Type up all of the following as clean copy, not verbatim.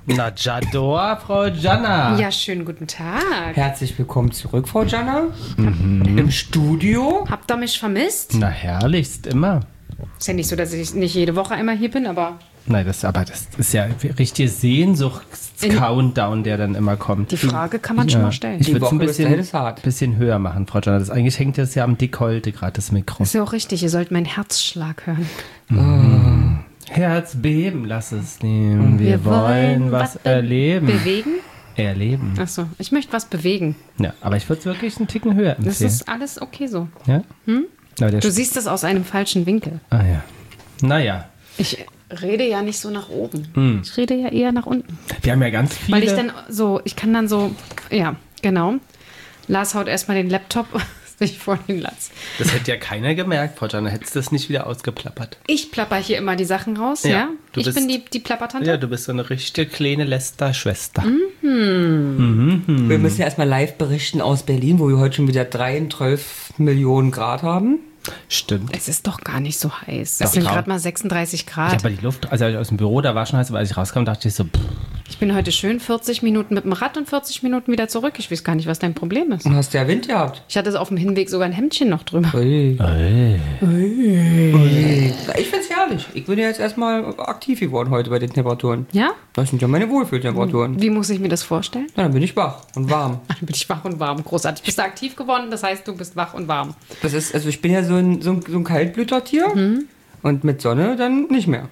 Na, Jador, Frau Jana. Ja, schönen guten Tag. Herzlich willkommen zurück, Frau Jana. Im Studio. Habt ihr mich vermisst? Na, herrlichst immer. Ist ja nicht so, dass ich nicht jede Woche einmal hier bin, aber Nein, das ist ja richtige Sehnsuchts-Countdown, der dann immer kommt. die Frage kann man schon mal stellen. Ich Die würde es ein Woche bis dahin ist hart. bisschen höher machen, Frau Jana. Eigentlich hängt das ja am Dekolte gerade, das Mikro. Ist ja auch richtig, ihr sollt meinen Herzschlag hören. Herz beben, lass es nehmen. Wir wollen was erleben. Bewegen? Erleben. Achso, ich möchte was bewegen. Ja, aber ich würde es wirklich einen Ticken höher Das empfehlen. ist alles okay so. Ja? Aber der Du siehst es aus einem falschen Winkel. Ah ja. Naja, Ich rede ja nicht so nach oben. Ich rede ja eher nach unten. wir haben ja ganz viele... Weil ich kann dann so, ja, genau. Lars haut erstmal den Laptop sich vor den Latz. Das hätte ja keiner gemerkt, Frau Jana. Hättest du das nicht wieder ausgeplappert. Ich plapper hier immer die Sachen raus, ja? du Ich bist- bin die Plappertante. Ja, du bist so eine richtige kleine Lästerschwester. Wir müssen ja erstmal live berichten aus Berlin, wo wir heute schon wieder 12 Millionen Grad haben. Stimmt. Es ist doch gar nicht so heiß. Doch, Es sind Frau. gerade mal 36 Ich Grad. habe die Luft, also als ich aus dem Büro, da war schon heiß, aber als ich rauskam, dachte ich so, Ich bin heute schön 40 Minuten mit dem Rad und 40 Minuten wieder zurück. Ich weiß gar nicht, was dein Problem ist. Und hast ja Wind gehabt. Ich hatte auf dem Hinweg sogar ein Hemdchen noch drüber. Ui. ey. Ich find's herrlich. Ich bin ja jetzt erstmal aktiv geworden heute bei den Temperaturen. Ja? Das sind ja meine Wohlfühltemperaturen. Wie muss ich mir das vorstellen? Na, dann bin ich wach und warm. Dann bin ich wach und warm. Großartig. Bist du aktiv geworden? Das heißt, du bist wach und warm. Das ist, also ich bin ja so ein Kaltblütertier und mit Sonne dann nicht mehr.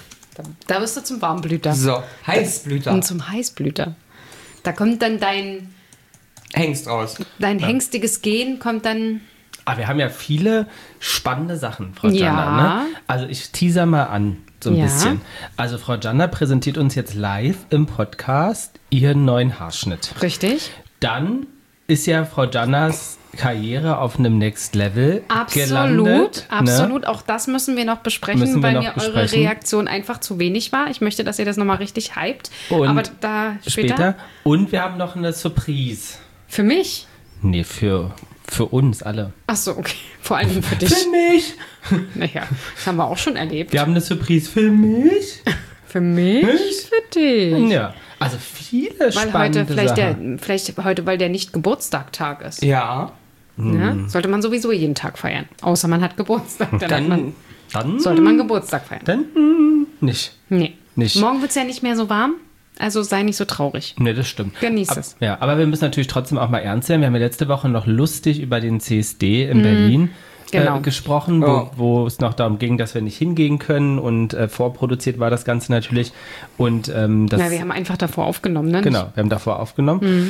Da wirst du zum Warmblüter. So, Heißblüter. Und zum Heißblüter. Da kommt dann dein Hengst raus. hengstiges Gen, kommt dann... Aber wir haben ja viele spannende Sachen, Frau Ja. Jana. Ne? Also ich teaser mal an, so ein Ja. bisschen. Also Frau Jana präsentiert uns jetzt live im Podcast ihren neuen Haarschnitt. Richtig? Dann ist ja Frau Janas Karriere auf einem Next Level gelandet. Absolut. Ne? Auch das müssen wir noch besprechen, Müssen wir weil noch mir eure besprechen. Reaktion einfach zu wenig war. Ich möchte, dass ihr das nochmal richtig hypt. Und Aber da später. Und wir haben noch eine Surprise. Für mich? Nee, für uns alle. Achso, okay. Vor allen Dingen für dich. Für mich. Naja, das haben wir auch schon erlebt. Wir haben eine Surprise für mich. Für mich? Für dich. Ja, also viele Weil spannende heute Sachen. vielleicht heute, weil der nicht Geburtstag ist. Ja, Ne? Sollte man sowieso jeden Tag feiern. Außer man hat Geburtstag. Dann Sollte man Geburtstag feiern. Dann nicht. Nee. Nicht. Morgen wird es ja nicht mehr so warm. Also sei nicht so traurig. Nee, das stimmt. Genieß Ab- es. Ja, aber wir müssen natürlich trotzdem auch mal ernst sein. Wir haben ja letzte Woche noch lustig über den CSD in Berlin genau. gesprochen, Ja. wo es noch darum ging, dass wir nicht hingehen können und vorproduziert war das Ganze natürlich. Und das, Na, wir haben einfach davor aufgenommen, ne? genau, wir haben davor aufgenommen.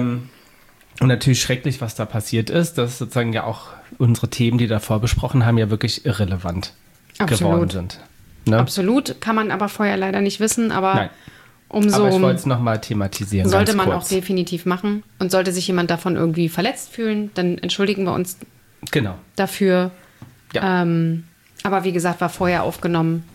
Und natürlich schrecklich, was da passiert ist, dass sozusagen ja auch unsere Themen, die davor besprochen haben, ja wirklich irrelevant geworden Absolut. sind. Ne? Absolut, kann man aber vorher leider nicht wissen, aber Nein. umso Aber ich wollte es nochmal thematisieren. sollte ganz man kurz. auch definitiv machen. Und sollte sich jemand davon irgendwie verletzt fühlen, dann entschuldigen wir uns Genau. dafür. Ja. Aber wie gesagt, war vorher aufgenommen.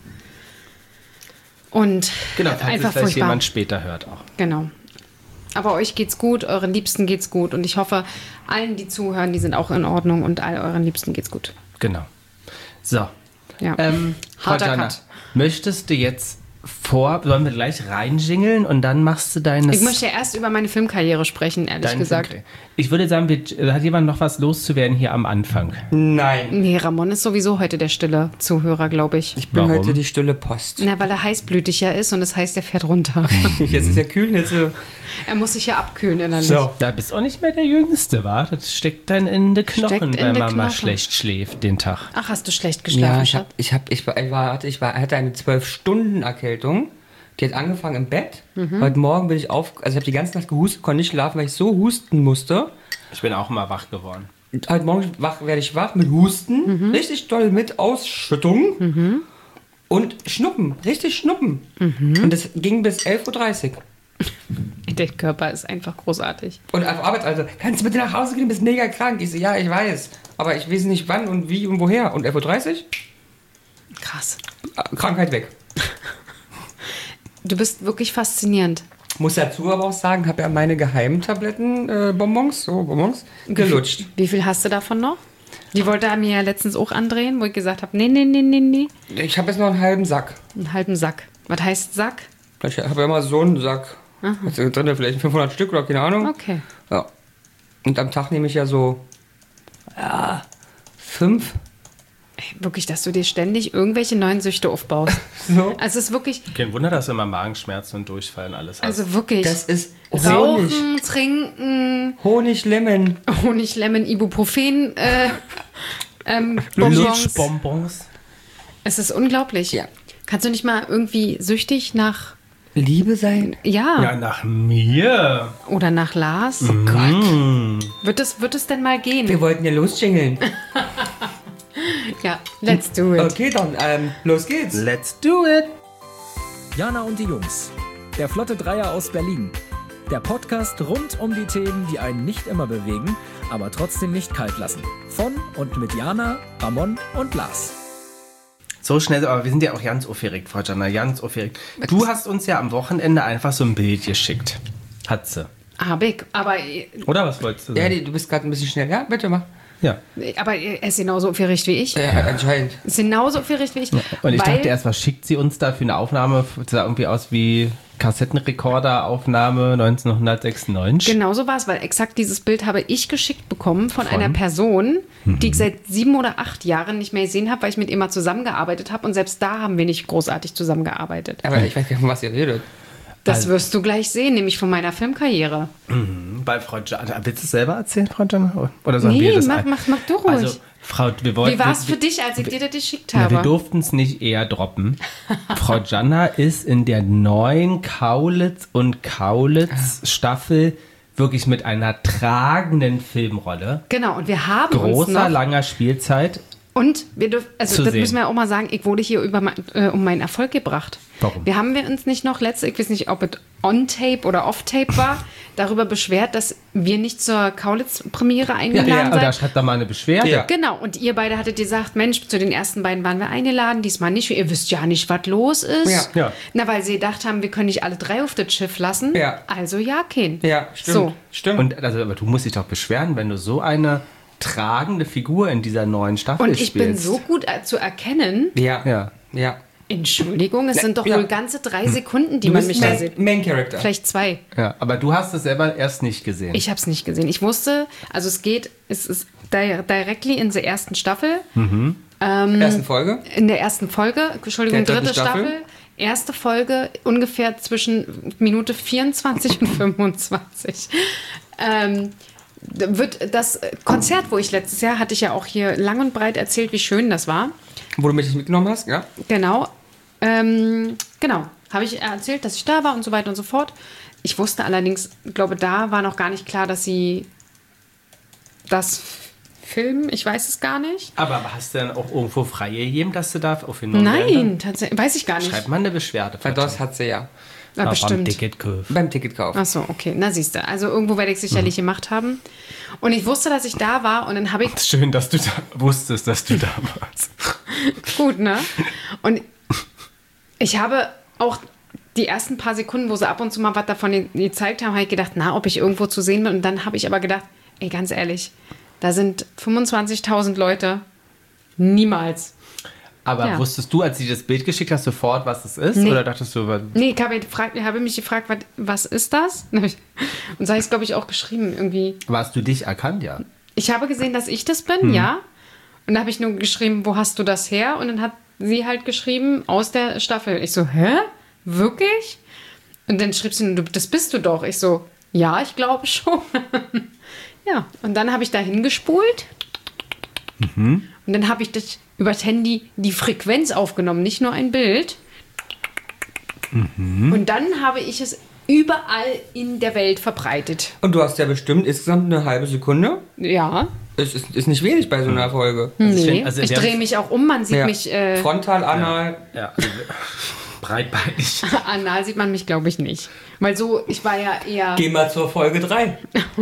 Und Genau, falls es einfach vielleicht furchtbar. jemand später hört auch. Genau. Aber euch geht's gut, euren Liebsten geht's gut. Und ich hoffe, allen, die zuhören, die sind auch in Ordnung und all euren Liebsten geht's gut. Genau. So. Ja. Frau Harter Jana, Cut. möchtest du jetzt sollen wir gleich reinjingeln und dann machst du deine... Ich möchte ja erst über meine Filmkarriere sprechen, ehrlich gesagt. Ich würde sagen, hat jemand noch was loszuwerden hier am Anfang? nein. Nee, Ramon ist sowieso heute der stille Zuhörer, glaube ich. Ich bin Warum? heute die stille Post. Na, weil er heißblütig ja ist und das heißt, er fährt runter. Jetzt ist ja kühl, jetzt. Er muss sich ja abkühlen innerlich. So. Da bist auch nicht mehr der Jüngste, wa? Das steckt dann in den Knochen, Steckt in wenn den man mal Knochen. schlecht schläft den Tag. Ach, hast du schlecht geschlafen? Ja, ich hatte eine 12-Stunden-Erkältung. Die hat angefangen im Bett. Heute Morgen bin ich also ich habe die ganze Nacht gehustet, konnte nicht schlafen, weil ich so husten musste. Ich bin auch mal wach geworden. Heute Morgen werde ich wach mit Husten, richtig doll mit Ausschüttung und Schnuppen, richtig Schnuppen. Und das ging bis 11:30 Uhr. Der Körper ist einfach großartig. Und auf Arbeit, also, kannst du bitte nach Hause gehen, du bist mega krank. Ich so, ja, ich weiß, aber ich weiß nicht wann und wie und woher. Und 11:30 Uhr, Krass. Krankheit weg. Du bist wirklich faszinierend. Muss dazu aber auch sagen, habe ja meine geheimen Tabletten, Bonbons gelutscht. Wie viel hast du davon noch? Die wollte er mir ja letztens auch andrehen, wo ich gesagt habe, nee. Ich habe jetzt noch einen halben Sack. Einen halben Sack. Was heißt Sack? Ich habe ja immer so einen Sack. Also drin vielleicht 500 Stück oder keine Ahnung. Okay. Ja. Und am Tag nehme ich ja so 5. Wirklich, dass du dir ständig irgendwelche neuen Süchte aufbaust. So. Also es ist wirklich, Kein Wunder, dass du immer Magenschmerzen und Durchfallen alles hast. also wirklich. Das ist Rauchen, Trinken, Honig, Lemon. Honig, Lemon, Ibuprofen, Bonbons. Lutschbonbons. Es ist unglaublich. Ja. Kannst du nicht mal irgendwie süchtig nach, Liebe sein. Ja, nach mir. oder nach Lars? Oh Gott. Wird es denn mal gehen? Wir wollten ja losjingeln. Ja, let's do it. Okay, dann los geht's. Let's do it. Jana und die Jungs. Der Flotte Dreier aus Berlin. Der Podcast rund um die Themen, die einen nicht immer bewegen, aber trotzdem nicht kalt lassen. Von und mit Jana, Ramon und Lars. So schnell, aber wir sind ja auch ganz aufgeregt, Frau Jana, ganz aufgeregt. Du hast uns ja am Wochenende einfach so ein Bild geschickt. Hat sie. Hab ich, aber Oder was wolltest du Ja, sagen? du bist gerade ein bisschen schnell. Ja, bitte mach. Ja. er ist genauso aufgeregt wie ich. Ja, anscheinend. Ist genauso aufgeregt wie ich. Und ich weil- dachte erst, was schickt sie uns da für eine Aufnahme? Das sah irgendwie aus wie Kassettenrekorder-Aufnahme 1996. Genau so war es, weil exakt dieses Bild habe ich geschickt bekommen von einer Person, die ich seit 7 oder 8 Jahren nicht mehr gesehen habe, weil ich mit ihr mal zusammengearbeitet habe. Und selbst da haben wir nicht großartig zusammengearbeitet. Aber ich weiß gar nicht, von was ihr redet. Das wirst du gleich sehen, nämlich von meiner Filmkarriere. Bei Frau Jana. Willst du es selber erzählen, Frau Jana? Oder sollen wir das mach du ruhig. Also, Frau, wir wollten. Wie war es für dich, als ich dir das geschickt Ja, habe? wir durften es nicht eher droppen. Frau Jana ist in der neuen Kaulitz und Kaulitz Staffel wirklich mit einer tragenden Filmrolle. Genau, und wir haben uns Großer, noch... langer Spielzeit. Und wir dürfen, also zu das sehen. müssen wir auch mal sagen, ich wurde hier um meinen Erfolg gebracht. Warum? Wir haben uns nicht noch ich weiß nicht, ob es on-tape oder off-tape war, darüber beschwert, dass wir nicht zur Kaulitz-Premiere eingeladen Oder seid. schreibt da mal eine Beschwerde. Ja. Genau, und ihr beide hattet gesagt, Mensch, zu den ersten beiden waren wir eingeladen, diesmal nicht. Ihr wisst ja nicht, was los ist. Ja. Ja. Na, weil sie gedacht haben, wir können nicht alle 3 auf das Schiff lassen. Ja. Also ja, kein. Ja, stimmt. So. Stimmt. Und also, aber du musst dich doch beschweren, wenn du so eine tragende Figur in dieser neuen Staffel Und spielst. ich bin so gut zu erkennen. ja. Ja. Ja. Entschuldigung, es sind doch ja. wohl ganze 3 Sekunden, die Du man bist mich da sieht. Main Character. Vielleicht 2. Ja, aber du hast es selber erst nicht gesehen. Ich habe es nicht gesehen. Ich wusste, also es ist directly in der ersten Staffel. Ersten Folge. In der ersten Folge, Entschuldigung, Der dritten dritte Staffel. Staffel. Erste Folge ungefähr zwischen Minute 24 und 25. Wird das Konzert, wo ich letztes Jahr hatte ich ja auch hier lang und breit erzählt, wie schön das war. Wo du mich mitgenommen hast, ja? Genau. Genau. Habe ich erzählt, dass ich da war und so weiter und so fort. Ich wusste allerdings, glaube, da war noch gar nicht klar, dass sie das filmen. Ich weiß es gar nicht. Aber hast du dann auch irgendwo frei gegeben, dass du da aufgenommen werden? Nein, tatsächlich. Weiß ich gar nicht. Schreib mal eine Beschwerde. Weil das hat sie ja. Na, Beim bestimmt. Ticketkauf. Beim Ticketkauf. Ach so, okay. Na, siehst du. Also irgendwo werde ich es sicherlich gemacht haben. Und ich wusste, dass ich da war und dann habe ich... Schön, dass du da wusstest, dass du da warst. Gut, ne? Und ich habe auch die ersten paar Sekunden, wo sie ab und zu mal was davon gezeigt haben, habe ich gedacht, na, ob ich irgendwo zu sehen bin. Und dann habe ich aber gedacht, ey, ganz ehrlich, da sind 25.000 Leute. Niemals. Aber Ja. wusstest du, als sie das Bild geschickt hast, sofort, was es ist? Nee. Oder dachtest du, was- Nee, ich habe mich gefragt, was ist das? Und so habe ich es, glaube ich, auch geschrieben irgendwie. warst du dich erkannt, ja? Ich habe gesehen, dass ich das bin, ja. Und da habe ich nur geschrieben, wo hast du das her? Und dann hat sie halt geschrieben, aus der Staffel. Ich so, hä? Wirklich? Und dann schrieb sie, das bist du doch. Ich so, ja, ich glaube schon. Ja, und dann habe ich da hingespult. Und dann habe ich das über das Handy die Frequenz aufgenommen, nicht nur ein Bild. Und dann habe ich es überall in der Welt verbreitet. Und du hast ja bestimmt insgesamt eine halbe Sekunde. Ja. Es ist nicht wenig bei so einer Folge. Nee, also ich wir drehe haben- mich auch um, man sieht Ja. mich, Frontal, anal. Ja. Also, breitbeinig. anal sieht man mich, glaube ich, nicht. Weil so, ich war ja eher, Geh mal zur Folge 3.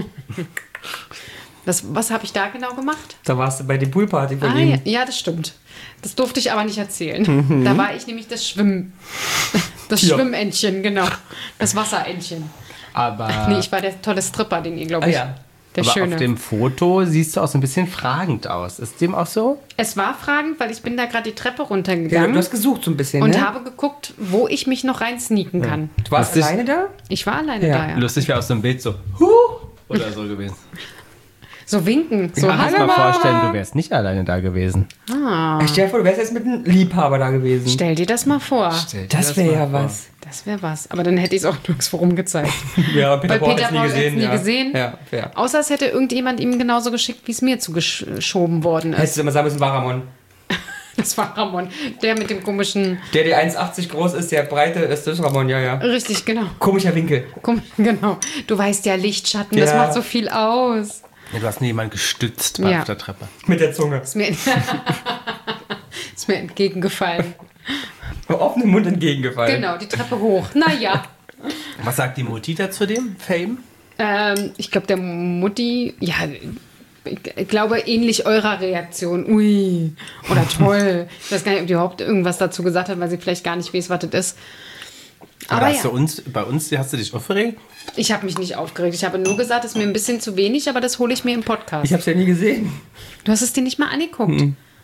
was habe ich da genau gemacht? Da warst du bei der Poolparty von Ah, ihm. ja, ja, das stimmt. Das durfte ich aber nicht erzählen. Da war ich nämlich das Ja. Schwimmentchen, genau. Das Wasserentchen. Aber Nee, ich war der tolle Stripper, den ihr, glaube Ah ich, ja. Der Aber Schöne. auf dem Foto siehst du auch so ein bisschen fragend aus. Ist dem auch so? Es war fragend, weil ich bin da gerade die Treppe Ja, runtergegangen du hast gesucht so ein bisschen, und ne? habe geguckt, wo ich mich noch rein sneaken kann. Du warst Lustig. alleine da? Ich war alleine Ja. da, ja. Lustig wäre aus so einem Bild so, oder so gewesen. So winken. So, Du kannst hallo mal Mama. vorstellen, du wärst nicht alleine da gewesen. Stell dir vor, du wärst jetzt mit einem Liebhaber da gewesen. Stell dir das mal vor. Das wäre ja was. Das wäre was. Aber dann hätte ich es auch nirgendwo rumgezeigt. Ja, Peter Weil Paul Peter hat's nie Paul hat's gesehen. nie ja. gesehen. Ja, fair. Außer es hätte irgendjemand ihm genauso geschickt, wie es mir zugeschoben worden ist. Hättest du immer sagen müssen, war Ramon. Das war Ramon. Der mit dem komischen... Der 1,80 groß ist, der breite ist, das ist Ramon, ja. Richtig, genau. Komischer Winkel. Genau. Du weißt ja, Lichtschatten, das Ja. macht so viel aus. Ja, du hast nur jemanden gestützt Ja. auf der Treppe. Mit der Zunge. Ist mir entgegengefallen. Offenem Mund entgegengefallen. Genau, die Treppe hoch. Naja. Was sagt die Mutti da zu dem Fame? Ich glaube, der Mutti, ja, ich glaube, ähnlich eurer Reaktion. Ui, oder toll. Ich weiß gar nicht, ob die überhaupt irgendwas dazu gesagt hat, weil sie vielleicht gar nicht weiß, was das ist. Aber hast ja, du bei uns hast du dich aufgeregt? ich habe mich nicht aufgeregt. Ich habe nur gesagt, es ist mir ein bisschen zu wenig, aber das hole ich mir im Podcast. Ich hab's ja nie gesehen. Du hast es dir nicht mal angeguckt.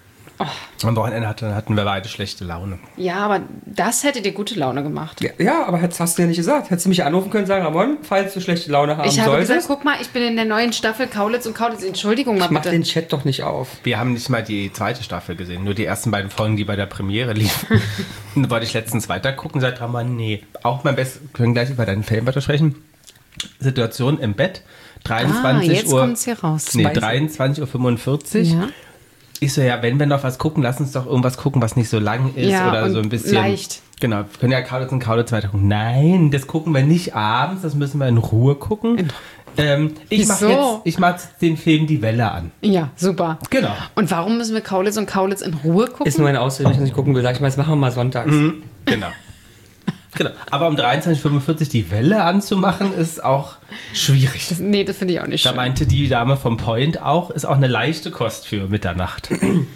Am Wochenende hatten wir beide schlechte Laune. Ja, aber das hätte dir gute Laune gemacht. Ja, aber hast du ja nicht gesagt. Hättest du mich anrufen können und sagen, Ramon, falls du schlechte Laune haben Ich habe solltest. gesagt, guck mal, ich bin in der neuen Staffel Kaulitz und Kaulitz. Entschuldigung mal Mach bitte. den Chat doch nicht auf. Wir haben nicht mal die zweite Staffel gesehen, nur die ersten beiden Folgen, die bei der Premiere liefen. Und da wollte ich letztens weitergucken, sagt Ramon, nee. Auch mein Bestes, können gleich über deinen Film weiter sprechen. Situation im Bett, 23 jetzt Uhr. kommt's hier raus. Nee, Weiß ich. 23:45 Uhr. Ja. Ich so, ja, wenn wir noch was gucken, lass uns doch irgendwas gucken, was nicht so lang ist Ja, oder und so ein bisschen. leicht. Genau, wir können ja Kaulitz und Kaulitz weiter gucken. Nein, das gucken wir nicht abends, das müssen wir in Ruhe gucken. Ich Wieso? mach jetzt den Film Die Welle an. Ja, super. Genau. Und warum müssen wir Kaulitz und Kaulitz in Ruhe gucken? Ist nur eine Ausrede, wenn ich nicht gucken will. Sag ich mal, das machen wir mal sonntags. Genau. Genau. Aber um 23:45 Uhr die Welle anzumachen, ist auch schwierig. Nee, das finde ich auch nicht Da schön. meinte die Dame vom Point auch, ist auch eine leichte Kost für Mitternacht.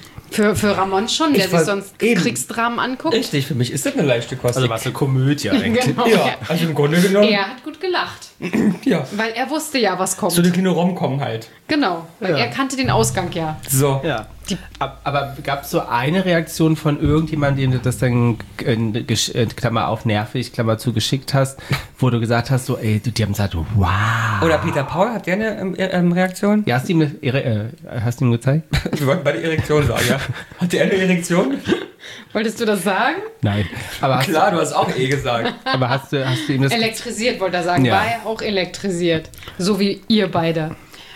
Für Ramon schon, der Ich sich war- sonst eben. Kriegsdramen anguckt. Richtig, für mich ist das eine leichte Kost. Also was eine Komödie eigentlich. Genau. ja, also im Grunde genommen, Er hat gut gelacht, ja. weil er wusste ja, was kommt. So eine kleine Rom-Com halt. Genau, weil Ja. er kannte den Ausgang ja. So. Ja. Aber gab es so eine Reaktion von irgendjemandem, dem du das dann, Klammer auf, nervig, Klammer zu, geschickt hast, wo du gesagt hast, so, ey, die haben gesagt, wow. Oder Peter Paul, hat der eine Reaktion? Ja, hast du ihm gezeigt? Wir wollten beide Erektion sagen, ja. Hat der eine Erektion? Wolltest du das sagen? Nein. Aber hast, Klar, du hast auch gesagt. aber hast du ihm das... Elektrisiert, wollte er sagen. Ja. War er auch elektrisiert. So wie ihr beide.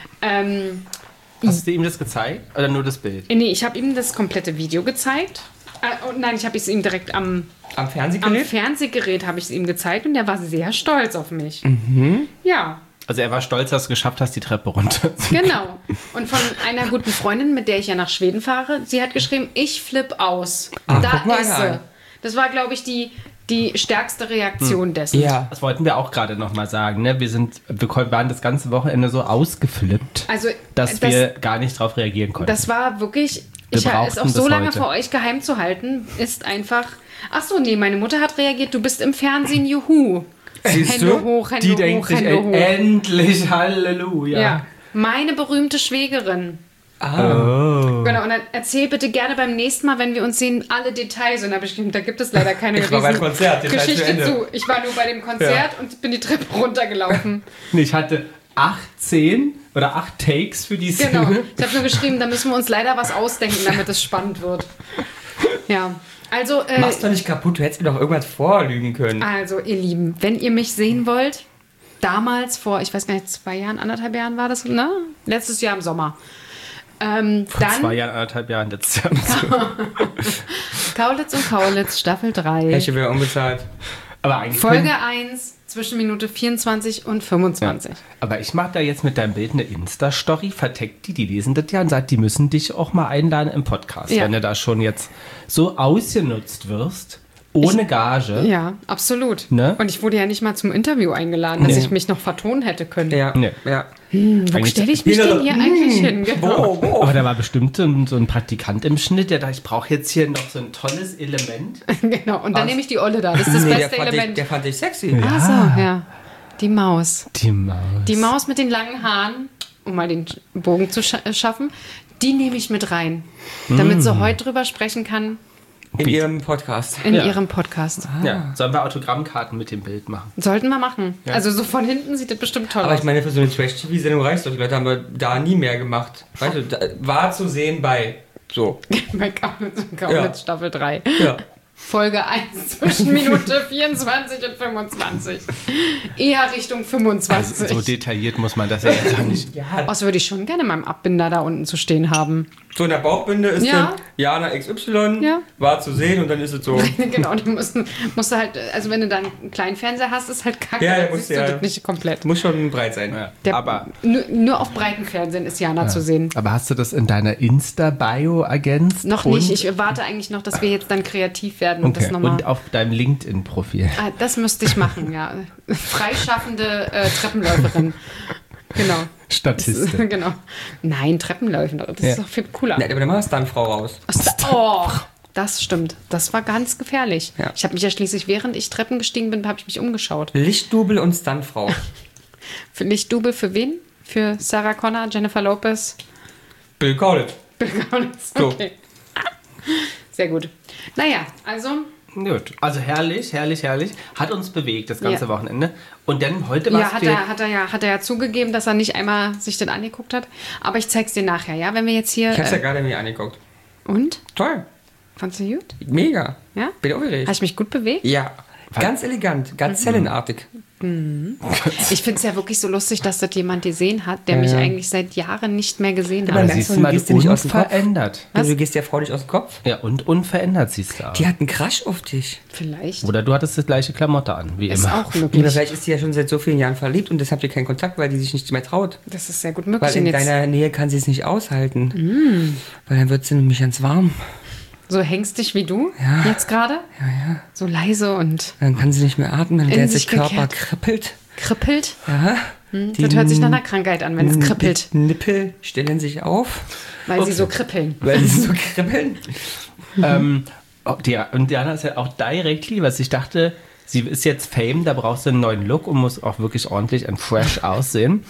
Hast du ihm das gezeigt? Oder nur das Bild? Nee, ich habe ihm das komplette Video gezeigt. Nein, ich habe es ihm direkt Am am Fernsehgerät? Fernsehgerät habe ich es ihm gezeigt und er war sehr stolz auf mich. Ja, Also er war stolz, dass du es geschafft hast, die Treppe runter. genau. Und von einer guten Freundin, mit der ich ja nach Schweden fahre, sie hat geschrieben, ich flipp aus. Da guck mal ist sie. an. Das war, glaube ich, die stärkste Reaktion dessen. Ja. Das wollten wir auch gerade nochmal sagen. Ne? Wir waren das ganze Wochenende so ausgeflippt, Also, dass wir gar nicht drauf reagieren konnten. Das war wirklich, Wir ist auch brauchten so bis lange heute. vor euch geheim zu halten, ist einfach, ach so, nee, meine Mutter hat reagiert, du bist im Fernsehen, juhu. Siehst Hände du? hoch, Hände Die hoch, denkt sich, Hände hoch. endlich, Halleluja. Ja. Meine berühmte Schwägerin. Oh. Genau, und dann erzähl bitte gerne beim nächsten Mal, wenn wir uns sehen, alle Details. Und da gibt es leider keine Ich war beim Konzert, Details zu Geschichte Ende. zu. Ich war nur bei dem Konzert und bin die Treppe runtergelaufen. Nee, ich hatte 8 Takes für die Szene. Genau. Ich habe nur geschrieben, da müssen wir uns leider was ausdenken, damit es spannend wird. Ja. Also, Mach's doch nicht kaputt, du hättest mir doch irgendwas vorlügen können. Also, ihr Lieben, wenn ihr mich sehen wollt, damals vor, ich weiß gar nicht, 2 Jahren, 1,5 Jahren war das, ne? Letztes Jahr im Sommer. Vor Dann 2 Jahren, 1,5 Jahren letztes Jahr. Kaulitz und Kaulitz, Staffel 3. Welche wäre unbezahlt? Aber eigentlich Folge 1, zwischen Minute 24 und 25. Aber ich mache da jetzt mit deinem Bild eine Insta-Story, verteckt die lesen das ja und sagt, die müssen dich auch mal einladen im Podcast, Ja. wenn du da schon jetzt so ausgenutzt wirst, ohne Gage. Ja, absolut. Ne? Und ich wurde ja nicht mal zum Interview eingeladen, dass Nee. ich mich noch vertonen hätte können. Ja. Nee. Ja. Wo stelle ich mich Jeder denn so, hier eigentlich hin? Genau. Wo? Aber da war bestimmt so ein Praktikant im Schnitt, der dachte, ich brauche jetzt hier noch so ein tolles Element. Genau. Und dann nehme ich die Olle da. Das ist das Nee, beste Element. der fand ich sexy. Ach so, ja. Die Maus. Die Maus. Die Maus mit den langen Haaren. Oh, um mal den Bogen zu schaffen, die nehme ich mit rein, damit sie heute drüber sprechen kann In ihrem Podcast. in Ja. ihrem Podcast. Ja. Sollen wir Autogrammkarten mit dem Bild machen? Sollten wir machen. Ja. Also so von hinten sieht das bestimmt toll Aber aus. ich meine, für so eine Trash-TV-Sendung reicht doch. Die Leute haben wir da nie mehr gemacht. Weißt du, war zu sehen bei so. Bei Kaulitz Ja. Staffel 3. Ja. Folge 1 zwischen Minute 24 und 25. Eher Richtung 25. Also, so detailliert muss man das ja jetzt auch nicht. Ja, Das würde ich schon gerne in meinem Abbinder da unten zu stehen haben. so in der Bauchbinde ist Ja. dann Jana XY, Ja. war zu sehen und dann ist es so. Genau, die musst du halt, also wenn du dann einen kleinen Fernseher hast, ist halt kacke, Ja, dann musst siehst du ja- das nicht komplett. Muss schon breit sein. Ja. Aber Nur auf breiten Fernsehen ist Jana zu sehen. hast du das in deiner Insta-Bio ergänzt? Noch Und- nicht, ich warte eigentlich noch, dass wir jetzt dann kreativ werden und Okay. das nochmal... Und auf deinem LinkedIn-Profil. Das müsste ich machen, ja. Freischaffende Treppenläuferin. Genau. Statistin. Genau. Nein, Treppenläuferin, das Ja. ist doch viel cooler. Ja, aber dann machst du dann Frau raus. Oh, das stimmt. Das war ganz gefährlich. Ja. Ich habe mich ja schließlich, während ich Treppen gestiegen bin, habe ich mich umgeschaut. Lichtdubel und Stuntfrau. Für Lichtdubel für wen? Für Sarah Connor, Jennifer Lopez? Bill Kaulitz. So. Okay. Sehr gut. Naja, also Gut. Also herrlich, herrlich, herrlich. Hat uns bewegt das ganze Ja. Wochenende. Und dann heute war ja, es hat er ja zugegeben, dass er nicht einmal sich das angeguckt hat. Aber ich zeig's dir nachher, ja? Wenn wir jetzt hier... Ich hab's ja gerade mir angeguckt. Und? Toll. Fandst du gut? Mega. Ja? Bin aufgeregt. Hast du mich gut bewegt? Ja. Ganz elegant, ganz zellenartig. Ich finde es ja wirklich so lustig, dass das jemand gesehen hat, der mich eigentlich seit Jahren nicht mehr gesehen Aber hat. merkst siehst du, du mal, gehst dir nicht aus dem Kopf? unverändert. Was? Du gehst der Frau nicht aus dem Kopf. Ja, und unverändert siehst du aus. Die hat einen Crush auf dich. Vielleicht. Oder du hattest das gleiche Klamotte an, wie Ist immer. auch Oder möglich. vielleicht ist sie ja schon seit so vielen Jahren verliebt und deshalb habt ihr keinen Kontakt, weil die sich nicht mehr traut. Das ist sehr gut möglich. Weil in Und jetzt, deiner Nähe kann sie es nicht aushalten. Weil dann wird sie nämlich ganz warm. so hängstig wie du Ja. jetzt gerade? Ja. So leise und Dann kann sie nicht mehr atmen, In der sich ganze Körper gekehrt. kribbelt. kribbelt. Ja. Das hört sich nach einer Krankheit an, wenn es kribbelt. Die Nippel stellen sich auf, Weil sie so kribbeln. weil sie so kribbeln. Und Diana ist ja auch direkt lieb. Also ich dachte, sie ist jetzt Fame, da brauchst du einen neuen Look und muss auch wirklich ordentlich und fresh aussehen.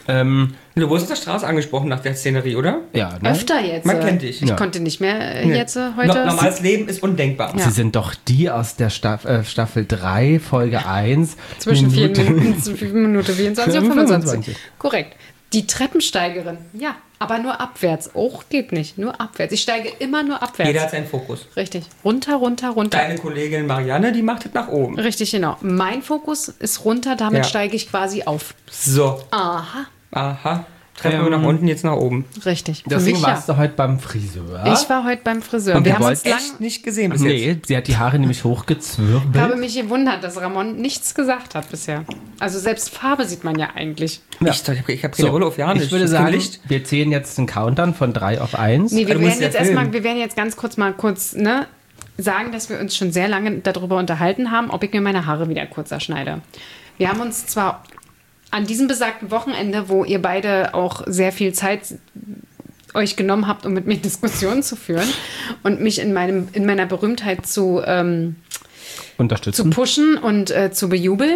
Du wurdest auf der Straße angesprochen nach der Szenerie, oder? Ja, ne? Öfter jetzt. Man kennt dich. Ich Ja. konnte nicht mehr Nee. jetzt heute. Normales Leben ist undenkbar. Ja. Sie sind doch die aus der Staffel 3, Folge 1. Zwischen 4 Minute- Minute 24 und 25. 25. Korrekt. Die Treppensteigerin. Ja, aber nur abwärts. Auch geht nicht. Nur abwärts. Ich steige immer nur abwärts. Jeder hat seinen Fokus. Richtig. Runter, runter, runter. Deine Kollegin Marianne, die macht es nach oben. Richtig, genau. Mein Fokus ist runter, damit Ja. steige ich quasi auf. So, Aha. aha. Treppe nach unten, jetzt nach oben. Richtig. Für Deswegen mich warst ja. du heute beim Friseur. Ich war heute beim Friseur. Und Wir wir haben uns wollten lang. Echt nicht gesehen bis jetzt. Nee, sie hat die Haare nämlich Ich habe hochgezwirbelt. mich gewundert, dass Ramon nichts gesagt hat bisher. Also selbst Farbe sieht man ja eigentlich. Ich hab keine Rolle auf Janisch. Ich würde Das ist kein sagen, Licht. wir zählen jetzt den Countdown von 3 auf 1. Nee, wir du musst werden jetzt ja erstmal, filmen. wir werden jetzt ganz kurz ne, sagen, dass wir uns schon sehr lange darüber unterhalten haben, ob ich mir meine Haare wieder kurzer schneide. Wir haben uns zwar an diesem besagten Wochenende, wo ihr beide auch sehr viel Zeit euch genommen habt, um mit mir Diskussionen zu führen und mich in meiner Berühmtheit zu Unterstützen. pushen und zu bejubeln,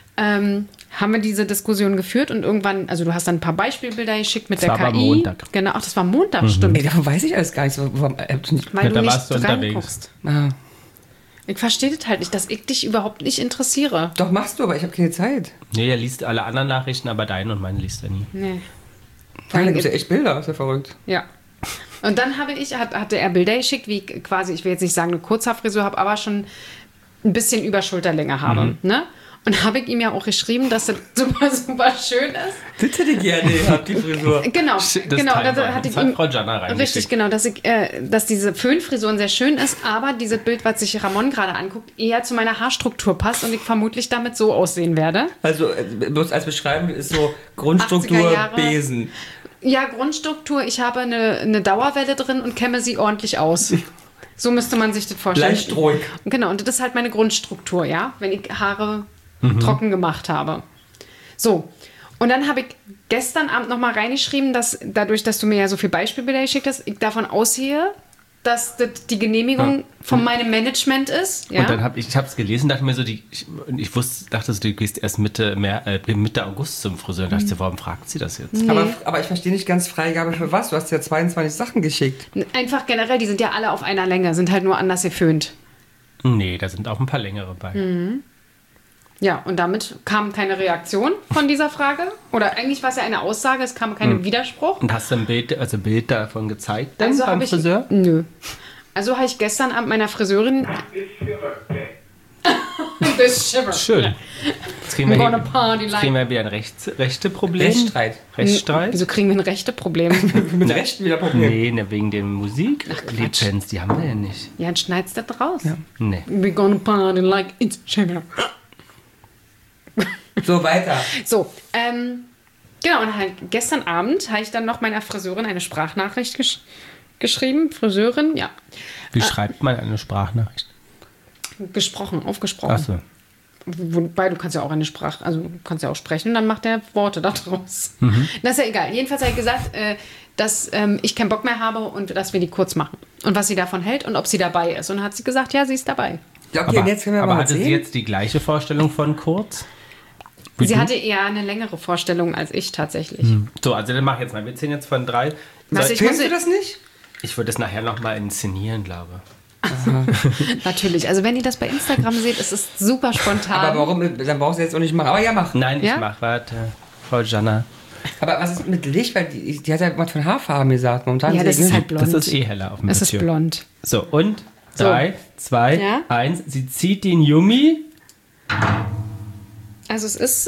haben wir diese Diskussion geführt und irgendwann, also du hast dann ein paar Beispielbilder geschickt mit Das der war KI. aber Montag. Genau, ach, das war Montag, stimmt. Ey, davon weiß ich alles gar nicht. Warum, Weil Ja, du da nicht warst du unterwegs. reinguckst. ah, Ich verstehe das halt nicht, dass ich dich überhaupt nicht interessiere. doch, machst du, aber ich habe keine Zeit. Nee, er liest alle anderen Nachrichten, aber deine und meine liest er nie. Nee. Vor allem gibt es ja echt Bilder, ist ja verrückt. Ja. Und dann hatte er Bilder geschickt, wie ich quasi, ich will jetzt nicht sagen, eine Kurzhaarfrisur habe, aber schon ein bisschen über Schulterlänge habe. Ne? Und habe ich ihm ja auch geschrieben, dass das super, super schön ist. Das hätte ich gerne gehabt, die Frisur. Genau, genau. Da hatte ich das hat ihm, Frau Jana reingeschickt. richtig, genau, dass diese Föhnfrisuren sehr schön ist, aber dieses Bild, was sich Ramon gerade anguckt, eher zu meiner Haarstruktur passt und ich vermutlich damit so aussehen werde. Also, bloß als Beschreibung ist so 80er Grundstruktur Jahre. Besen. Ja, Grundstruktur, ich habe eine Dauerwelle drin und kämme sie ordentlich aus. So müsste man sich das vorstellen. Leicht ruhig. Genau, und das ist halt meine Grundstruktur, ja, wenn ich Haare trocken gemacht habe. So, und dann habe ich gestern Abend nochmal reingeschrieben, dass dadurch, dass du mir ja so viel Beispielbilder geschickt hast, ich davon ausgehe, dass das die Genehmigung von meinem Management ist. Ja? Und dann habe ich es gelesen, dachte mir so, dachte so, du gehst erst Mitte August zum Friseur. Und dachte so, warum fragt sie das jetzt? Nee. Aber ich verstehe nicht ganz, Freigabe für was? Du hast ja 22 Sachen geschickt. Einfach generell, die sind ja alle auf einer Länge, sind halt nur anders geföhnt. Nee, da sind auch ein paar längere bei. Ja, und damit kam keine Reaktion von dieser Frage. Oder eigentlich war es ja eine Aussage, es kam kein Widerspruch. Und hast du ein Bild davon gezeigt dann Also beim Friseur? Nö. Also habe ich gestern Abend meiner Friseurin... This shiver. Schön. Jetzt kriegen wir, I'm gonna party like... kriegen wir wieder ein Rechteproblem. Rechtsstreit. Wieso kriegen wir ein rechte Problem? Mit Rechten wieder Problem. Nee, wegen der Musiklizenz, die haben wir ja nicht. Ja, dann schneid's das raus. Ja. Nee. We're gonna party like it's sugar. So, weiter. So, genau, und halt gestern Abend habe ich dann noch meiner Friseurin eine Sprachnachricht geschrieben. Friseurin, ja. Wie schreibt man eine Sprachnachricht? Aufgesprochen. Achso. Wobei, du kannst ja auch eine also du kannst ja auch sprechen und dann macht der Worte daraus. Das ist ja egal. Jedenfalls habe ich gesagt, dass ich keinen Bock mehr habe und dass wir die kurz machen. Und was sie davon hält und ob sie dabei ist. Und dann hat sie gesagt, ja, sie ist dabei. Ja, okay, und jetzt können wir mal hatte sehen. sie jetzt die gleiche Vorstellung von kurz? Sie hatte eher eine längere Vorstellung als ich tatsächlich. So, also dann mach jetzt mal. Wir zählen jetzt von 3. Filmst du das nicht? Ich würde es nachher nochmal inszenieren, glaube Natürlich. Also wenn ihr das bei Instagram seht, ist es super spontan. Aber warum? Dann brauchst du jetzt auch nicht machen. Aber ja, mach. Nein, Ja? ich mach, warte. Frau Jana. Aber was ist mit Licht? Weil die hat ja was von Haarfarben gesagt. Momentan Ja, das ist halt blond. Das ist heller auf dem Es ist Bildschirm. blond. So, und So. 3, 2, Ja? 1. Sie zieht den Yumi. Also es ist...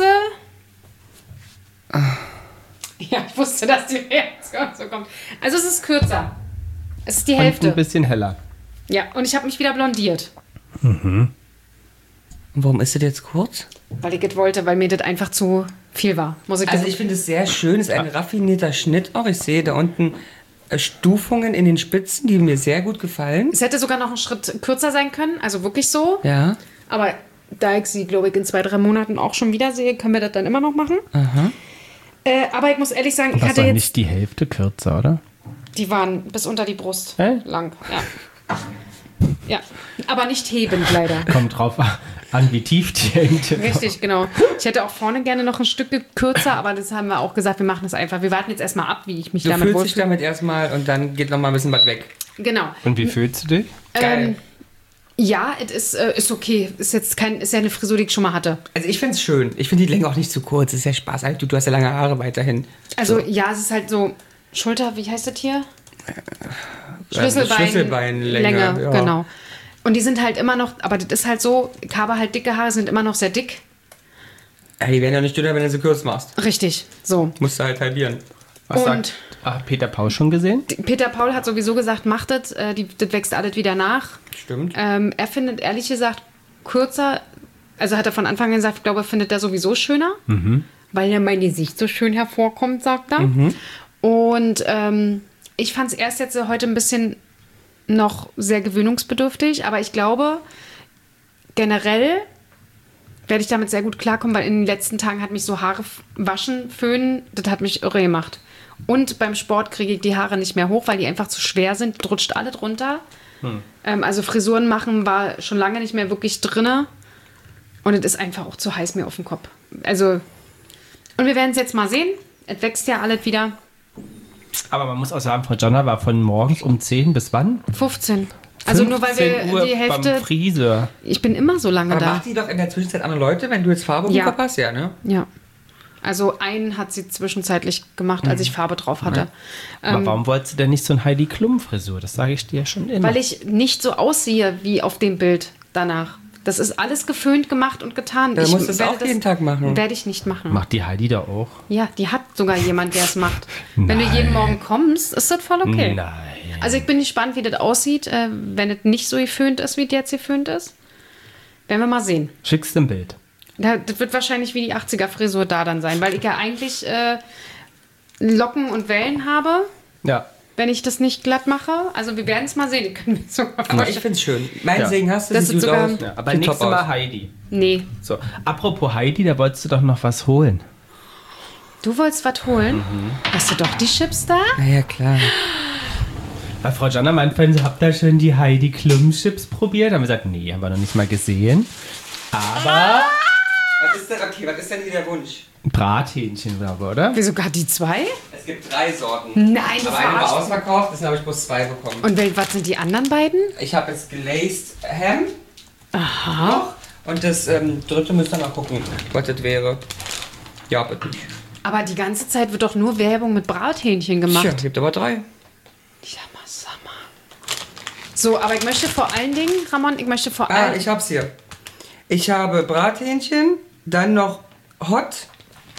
Ja, ich wusste, dass die Reaktion so kommt. Also es ist kürzer. Es ist die Und Hälfte. ein bisschen heller. Ja, und ich habe mich wieder blondiert. Und warum ist das jetzt kurz? Weil ich das wollte, weil mir das einfach zu viel war. Muss ich Also sagen. ich finde es sehr schön. Es ist ein raffinierter Schnitt auch. Ich sehe da unten Stufungen in den Spitzen, die mir sehr gut gefallen. Es hätte sogar noch einen Schritt kürzer sein können. Also wirklich so. Ja. Aber da ich sie, glaube ich, in 2-3 Monaten auch schon wieder sehe, können wir das dann immer noch machen. Aha. Aber ich muss ehrlich sagen, ich Das hatte war jetzt... nicht die Hälfte kürzer, oder? Die waren bis unter die Brust lang. Ja. Ja, aber nicht hebend leider. Kommt drauf an, wie tief die hängt. Richtig, genau. Ich hätte auch vorne gerne noch ein Stück kürzer, aber das haben wir auch gesagt, wir machen das einfach. Wir warten jetzt erstmal ab, wie ich mich Du damit fühlst dich wohlfühle. damit erstmal und dann geht noch mal ein bisschen was weg. Genau. Und wie fühlst du dich? Geil. Ja, es ist okay. Ist ja eine Frisur, die ich schon mal hatte. Also ich finde es schön. Ich finde die Länge auch nicht zu kurz. Es ist ja Spaß. Halt, du hast ja lange Haare weiterhin. Also ja, es ist halt so Schulter, wie heißt das hier? Schlüsselbeinlänge, ja. Genau. Und die sind halt immer noch, aber das ist halt so, ich habe halt dicke Haare, sind immer noch sehr dick. Ja, die werden ja nicht dünner, wenn du sie kurz machst. Richtig, so. Musst du halt halbieren. Was Und- sagt Peter Paul schon gesehen? Peter Paul hat sowieso gesagt, macht das, das wächst alles wieder nach. Stimmt. Er findet ehrlich gesagt kürzer, also hat er von Anfang an gesagt, ich glaube, findet er sowieso schöner, weil ja mein Gesicht so schön hervorkommt, sagt er. Und ich fand es erst jetzt heute ein bisschen noch sehr gewöhnungsbedürftig, aber ich glaube, generell werde ich damit sehr gut klarkommen, weil in den letzten Tagen hat mich so Haare waschen, föhnen, das hat mich irre gemacht. Und beim Sport kriege ich die Haare nicht mehr hoch, weil die einfach zu schwer sind, das rutscht alles runter. Also Frisuren machen war schon lange nicht mehr wirklich drinne und es ist einfach auch zu heiß mir auf den Kopf. Also, und wir werden es jetzt mal sehen. Es wächst ja alles wieder. Aber man muss auch sagen, Frau Jana war von morgens um 10 bis wann? 15. Also nur weil 15 Uhr wir die Hälfte... beim Friseur. Ich bin immer so lange Aber da. macht die doch in der Zwischenzeit andere Leute, wenn du jetzt Farbe Ja. verpasst, ja, ne? Ja. Also einen hat sie zwischenzeitlich gemacht, als ich Farbe drauf hatte. Aber warum wolltest du denn nicht so ein Heidi Klum Frisur? Das sage ich dir ja schon immer. Weil ich nicht so aussehe wie auf dem Bild danach. Das ist alles geföhnt, gemacht und getan. Dann ich musst du es werde auch jeden Tag machen. Werde ich nicht machen. Macht die Heidi da auch? Ja, die hat sogar jemand, der es macht. Wenn du jeden Morgen kommst, ist das voll okay. Nein. Also ich bin gespannt, wie das aussieht, wenn es nicht so geföhnt ist, wie es jetzt geföhnt ist. Werden wir mal sehen. Schickst du ein Bild? Das wird wahrscheinlich wie die 80er-Frisur da dann sein, weil ich ja eigentlich Locken und Wellen habe, Ja. wenn ich das nicht glatt mache. Also wir werden es mal sehen. Ich kann mir sogar Aber ich vorstellen. finde es schön. Mein Ja. Segen hast du, Das sieht ist gut sogar- aus. Ja, aber Sieht nächstes top Mal aus. Heidi. Nee, So, apropos Heidi, da wolltest du doch noch was holen. du wolltest was holen? Hast du doch die Chips da? Na ja, klar. Weil Frau Jana meint vorhin so, habt ihr schon die Heidi Klum Chips probiert? Haben wir gesagt, nee, haben wir noch nicht mal gesehen. Aber was ist denn hier der Wunsch? Brathähnchen, glaube ich, oder? Wieso gar die 2? Es gibt 3 Sorten. Nein, du Aber eine war verarschst. ausverkauft, deswegen habe ich bloß 2 bekommen. Und was sind die anderen beiden? Ich habe jetzt Glazed Ham. Aha. Und das dritte müsst ihr mal gucken, was das wäre. Ja, bitte. Aber die ganze Zeit wird doch nur Werbung mit Brathähnchen gemacht. Tja, gibt aber 3. Sag mal. So, aber ich möchte vor allen Dingen, Ramon, Ich hab's hier. Ich habe Brathähnchen, dann noch Hot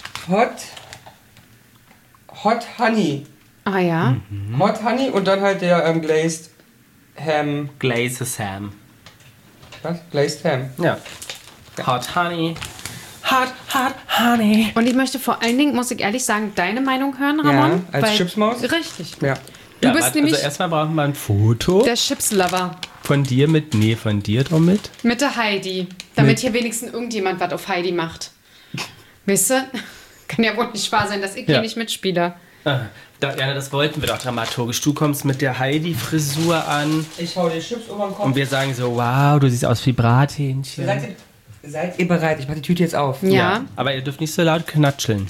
Honey. Ah ja. Hot Honey und dann halt der Glazed Ham. Glazes Ham. Was? Glazed Ham. Ja. Hot Honey. Hot Honey. Und ich möchte vor allen Dingen, muss ich ehrlich sagen, deine Meinung hören, Ramon. Ja, als Chipsmaus? Richtig. Ja. Du bist nämlich Also erstmal brauchen wir ein Foto der Chips-Lover von dir von dir drum mit. mit der Heidi. Damit Mit- hier wenigstens irgendjemand was auf Heidi macht. Weißt du? Kann ja wohl nicht wahr sein, dass ich hier Ja. nicht mitspiele. Jana, das wollten wir doch dramaturgisch. Du kommst mit der Heidi-Frisur an Ich hau die Chips über den Kopf. und wir sagen so, wow, du siehst aus wie Brathähnchen. Seid ihr bereit? Ich mach die Tüte jetzt auf. Ja. Aber ihr dürft nicht so laut knatscheln.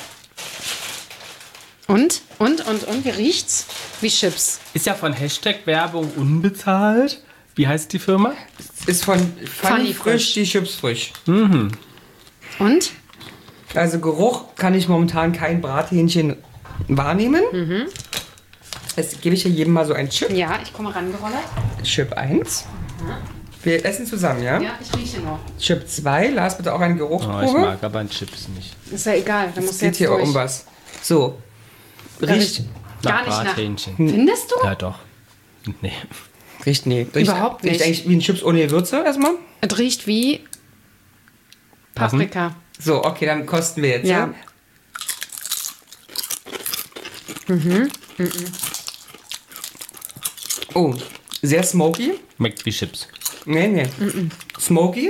Und? Wie riecht's? Wie Chips. Ist ja von Hashtag-Werbung unbezahlt. Wie heißt die Firma? Ist von Funny Funny frisch, die Chips frisch. Und? Also Geruch kann ich momentan kein Brathähnchen wahrnehmen. Jetzt gebe ich hier jedem mal so ein Chip. Ja, ich komme rangerollert. Chip 1. Wir essen zusammen, ja? Ja, ich rieche noch. Chip 2. Lars, bitte auch eine Oh, ich Geruchsprobe. mag aber an Chips nicht. Ist ja egal, da Es muss geht jetzt hier durch. um was. So. Riecht, Gar nicht nach. Brathähnchen. Findest du? Ja, doch. Nee. riecht Überhaupt nicht. Riecht eigentlich wie ein Chips ohne Gewürze erstmal. Es riecht wie Passen? Paprika. So, okay, dann kosten wir jetzt. Ja. Oh, sehr smoky. Schmeckt wie Chips. Nee. Smoky.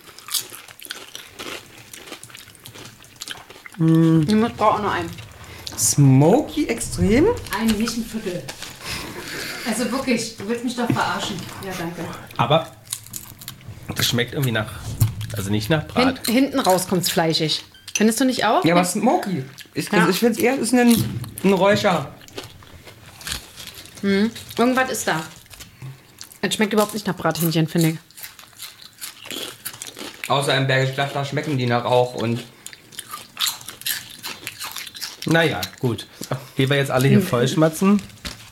Ich brauche auch nur einen. Smoky extrem. Einen, nicht ein Viertel. Also wirklich, du willst mich doch verarschen. Ja, danke. Aber das schmeckt irgendwie nach, also nicht nach Brat. Hinten raus kommt's fleischig. Findest du nicht auch? Ja, aber smoky. Ich Ja. finde es eher, es ist ein Räucher. Irgendwas ist da. Es schmeckt überhaupt nicht nach Brathähnchen, finde ich. Außer im Bergisch Gladbach schmecken die nach Rauch und Naja, gut. Wie wir jetzt alle hier vollschmatzen.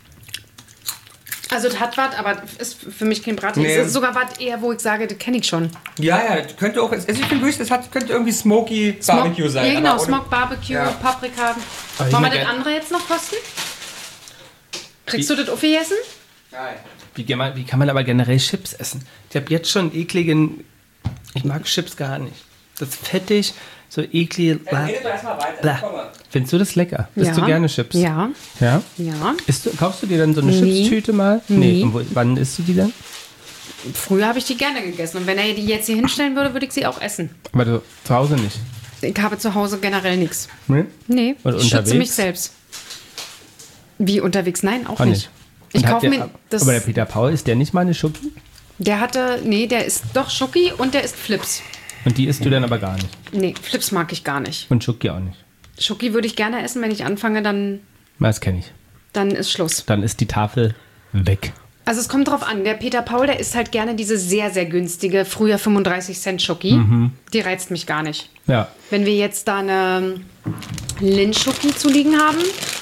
Also es hat was, aber ist für mich kein Brathähnchen. Nee. Es ist sogar was eher, wo ich sage, das kenne ich schon. ja, das könnte auch, also ich finde wirklich, könnte irgendwie Smoky Barbecue sein. Ja, genau, aber ohne- Smoke Barbecue, Ja. Paprika. Aber Wollen wir ich das mag- andere jetzt noch kosten? Kriegst du das aufgegessen? Nein. Wie kann man aber generell Chips essen? Ich habe jetzt schon ekligen. Ich mag Chips gar nicht. Das ist fettig, so eklig. Redet doch erstmal weiter. Blah. Komm mal. Findest du das lecker? Isst du gerne Chips? Ja. Ja? Ja. Kaufst du dir dann so eine Nie. Chipstüte mal? Nie. Nee. Und wann isst du die dann? Früher habe ich die gerne gegessen. Und wenn er die jetzt hier hinstellen würde, würde ich sie auch essen. Aber du zu Hause nicht. Ich habe zu Hause generell nichts. Nee? Nee, Und ich schütze unterwegs? mich selbst. Wie unterwegs? Nein, auch Auch nicht. nicht. Ich Und hat kaufe der- mir das. Aber der Peter Paul, ist der nicht mal eine Schoki? Der ist doch Schoki und der ist Flips. Und die isst du dann aber gar nicht. Nee, Flips mag ich gar nicht. Und Schoki auch nicht. Schoki würde ich gerne essen, wenn ich anfange, dann Das kenne ich. ist Schluss. Dann ist die Tafel weg. Also es kommt drauf an. Der Peter Paul, der isst halt gerne diese sehr, sehr günstige, früher 35 Cent Schoki. Mhm. Die reizt mich gar nicht. Ja. Wenn wir jetzt da eine Lindt-Schoki zu liegen haben,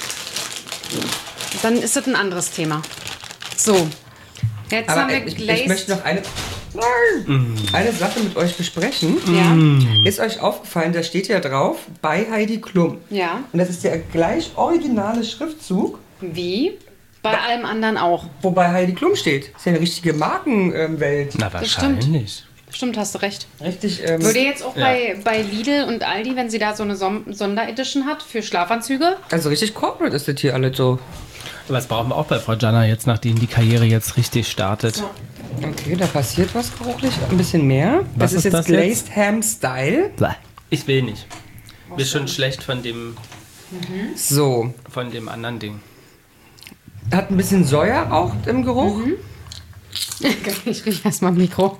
dann ist das ein anderes Thema. So, jetzt haben Aber wir ich Glazed. möchte noch eine Sache mit euch besprechen. Ja, Ist euch aufgefallen, da steht ja drauf, bei Heidi Klum. ja. Und das ist der gleich originale Schriftzug, Wie? Bei allem anderen auch. wo bei Heidi Klum steht. Das ist ja eine richtige Markenwelt. Na, stimmt. wahrscheinlich. Stimmt, hast du recht. Richtig. Würde jetzt auch bei Lidl und Aldi, wenn sie da so eine Sonderedition hat für Schlafanzüge. Also richtig corporate ist das hier alles so. Aber das brauchen wir auch bei Frau Jana jetzt, nachdem die Karriere jetzt richtig startet. Okay, da passiert was geruchlich. Ein bisschen mehr. Was das ist ist jetzt das Glazed Ham Style. Bäh. Ich will nicht. Mir ist schon schlecht von dem So, anderen Ding. Hat ein bisschen Säure auch im Geruch. Ich rieche erstmal im Mikro.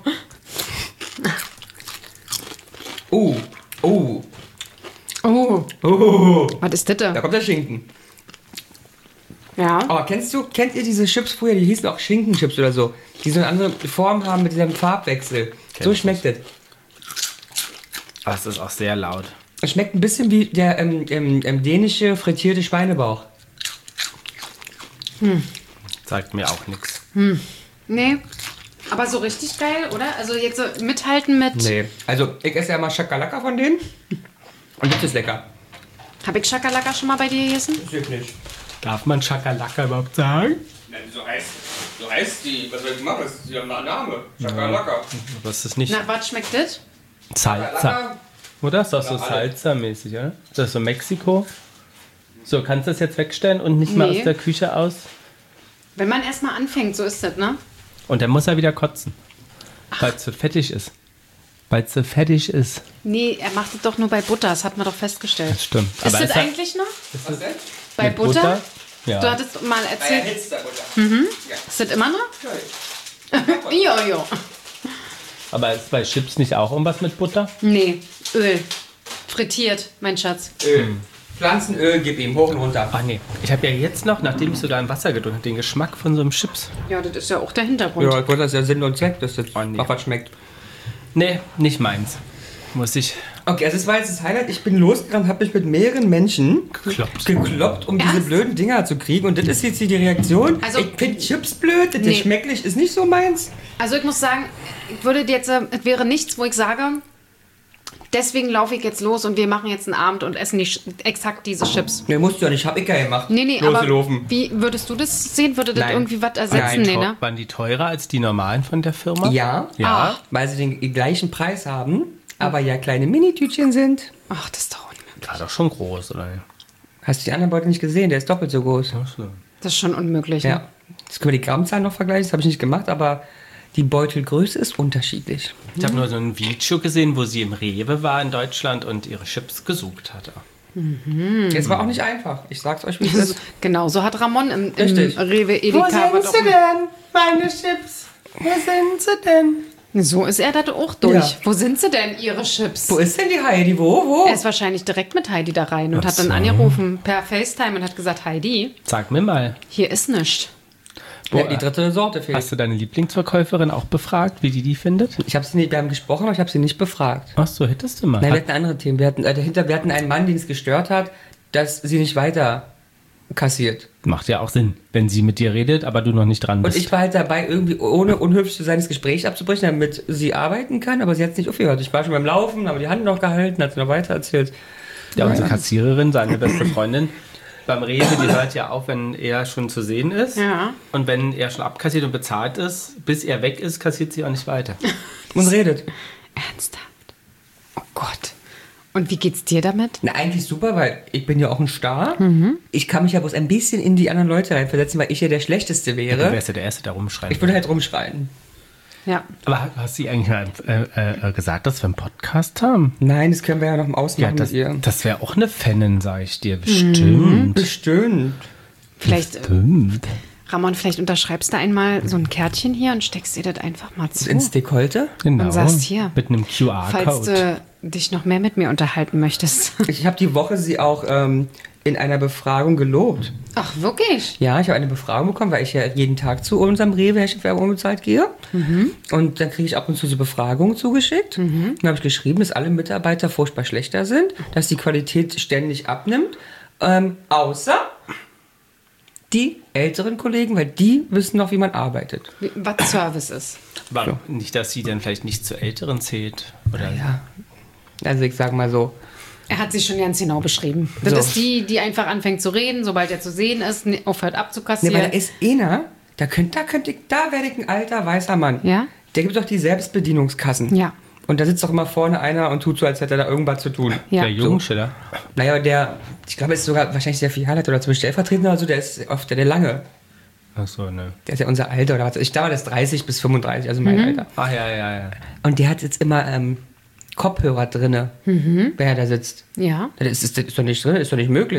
Oh. Was ist das Da da? kommt der Schinken. Ja. Aber kennt ihr diese Chips früher? Die hießen auch Schinkenchips oder so. Die so eine andere Form haben mit diesem Farbwechsel. So schmeckt das. Aber es ist auch sehr laut. Es schmeckt ein bisschen wie der dänische frittierte Schweinebauch. Sagt mir auch nichts. Nee. Aber so richtig geil, oder? Also jetzt so mithalten mit... Nee. Also, ich esse ja mal Schakalaka von denen. Und das ist lecker. Habe ich Schakalaka schon mal bei dir gegessen? Das hilft nicht. Darf man Schakalaka überhaupt sagen? Nein, so heißt die. Was soll ich machen? Das ist ja ein Name. Schakalaka. Das ist nicht Na, was schmeckt das? Salsa. Oder? Ist doch so Salsa-mäßig, oder? Ist das so Mexiko? So, kannst du das jetzt wegstellen und nicht mal Nee. aus der Küche aus? Wenn man erstmal anfängt, so ist das, ne? Und dann muss er wieder kotzen. Weil es so fettig ist. Nee, er macht es doch nur bei Butter, das hat man doch festgestellt. Das stimmt. Ist das er- eigentlich noch? Was denn? Bei mit Butter? Ja. Du hattest mal erzählt. Hitzbutter. Ist das immer noch? Jo. Aber ist bei Chips nicht auch irgendwas mit Butter? Nee, Öl. Frittiert, mein Schatz. Öl. Pflanzenöl, gib ihm hoch und runter. Ach nee. Ich habe ja jetzt noch, nachdem ich sogar im Wasser gedrückt habe, den Geschmack von so einem Chips. Ja, das ist ja auch der Hintergrund. Ja, ich wollte das ja Sinn und Zweck, dass das nee. auch was schmeckt. Nee, nicht meins. Muss ich Okay, also das war jetzt das Highlight. Ich bin losgegangen, habe mich mit mehreren Menschen gekloppt, um diese Ernst? blöden Dinger zu kriegen. Und das ist jetzt hier die Reaktion. Also- Ich finde Chips blöd, das Nee. ist schmecklich, ist nicht so meins. Also ich muss sagen, ich würde jetzt, es wäre nichts, wo ich sage, deswegen laufe ich jetzt los und wir machen jetzt einen Abend und essen exakt diese Chips. Nee, musst du ja nicht, hab ich ja gemacht. Nee, aber Loslaufen. wie würdest du das sehen? Würde das Nein. irgendwie was ersetzen? Nein, Nee, ne? Waren die teurer als die normalen von der Firma? Ja, Ja. weil sie den gleichen Preis haben, aber ja kleine Mini-Tütchen sind. Ach, das ist doch unmöglich. War doch schon groß, oder? Hast du die anderen Beutel nicht gesehen? Der ist doppelt so groß. Das ist schon unmöglich. Ne? Ja. Jetzt können wir die Grammzahl noch vergleichen, das habe ich nicht gemacht, aber die Beutelgröße ist unterschiedlich. Ich habe nur so ein Video gesehen, wo sie im Rewe war in Deutschland und ihre Chips gesucht hatte. Es war auch nicht einfach. Ich sag's euch, wie es Also, ist. genau, so hat Ramon im Richtig. Rewe Edeka. was auch immer. denn? Meine Chips. Wo sind sie denn? So ist er da auch durch. Ja. Wo sind sie denn, ihre Chips? Wo ist denn die Heidi? Wo? Er ist wahrscheinlich direkt mit Heidi da rein und Ach hat dann so. angerufen per FaceTime und hat gesagt, Heidi, Sag mir mal, hier ist nichts. Ja, die dritte Sorte fehlt. hast du deine Lieblingsverkäuferin auch befragt, wie die findet? Ich habe sie nicht, wir haben gesprochen, aber ich habe sie nicht befragt. Ach so, hättest du mal. Nein, wir hatten andere Themen. Wir hatten einen Mann, den es gestört hat, dass sie nicht weiter kassiert. Macht ja auch Sinn, wenn sie mit dir redet, aber du noch nicht dran Und bist. ich war halt dabei, irgendwie ohne unhöflich zu sein, das Gespräch abzubrechen, damit sie arbeiten kann, aber sie hat es nicht aufgehört. Ich war schon beim Laufen, habe die Hand noch gehalten, hat sie noch weiter erzählt. Ja, unsere Kassiererin, seine beste Freundin, beim Rewe, die hört ja auf, wenn er schon zu sehen ist. Ja. Und wenn er schon abkassiert und bezahlt ist, bis er weg ist, kassiert sie auch nicht weiter. Und redet. Ernsthaft? Oh Gott. Und wie geht's dir damit? Na, eigentlich super, weil ich bin ja auch ein Star. Ich kann mich ja bloß ein bisschen in die anderen Leute reinversetzen, weil ich ja der Schlechteste Du wäre. wärst ja der Erste, der rumschreit. Ich würde halt rumschreien. Ja. Aber hast du eigentlich mal, gesagt, dass wir einen Podcast haben? Nein, das können wir ja noch mal Ja, ausmachen das, mit ihr. das wäre auch eine Fanin, sag ich dir. Bestimmt. Bestimmt. Vielleicht, Bestimmt. Ramon, vielleicht unterschreibst du einmal so ein Kärtchen hier und steckst dir das einfach mal zu. Ins Dekolte. Genau. Und sagst hier, Mit einem falls QR-Code. du dich noch mehr mit mir unterhalten möchtest. Ich habe die Woche sie auch in einer Befragung gelobt. Ach, wirklich? Ja, ich habe eine Befragung bekommen, weil ich ja jeden Tag zu unserem Rewe Werbung unbezahlt gehe. Und dann kriege ich ab und zu so Befragungen zugeschickt. Dann habe ich geschrieben, dass alle Mitarbeiter furchtbar schlechter sind, dass die Qualität ständig abnimmt, außer die älteren Kollegen, weil die wissen noch, wie man arbeitet. Was Service ist. Warum? Nicht, dass sie dann vielleicht nicht zu Älteren zählt. Oder Ja. Also ich sage mal so, Er hat sie schon ganz genau beschrieben. Das So. ist die einfach anfängt zu reden, sobald er zu sehen ist, aufhört ne, abzukassieren. weil da ist einer, da werde ich ein alter weißer Mann. Ja? Der gibt doch die Selbstbedienungskassen. Ja. Und da sitzt doch immer vorne einer und tut so, als hätte er da irgendwas zu tun. Ja. der Jungschiller. Naja, ich glaube, er ist sogar wahrscheinlich der Filialleiter oder zum Stellvertretender oder so, der ist oft der Lange. Ach so, ne. Der ist ja unser Alter oder was. Ich glaube, der ist 30 bis 35, also mein Alter. Ach ja. Und der hat jetzt immer Kopfhörer drinne, wer da sitzt. Ja. Das ist doch nicht drin, ist doch nicht möglich.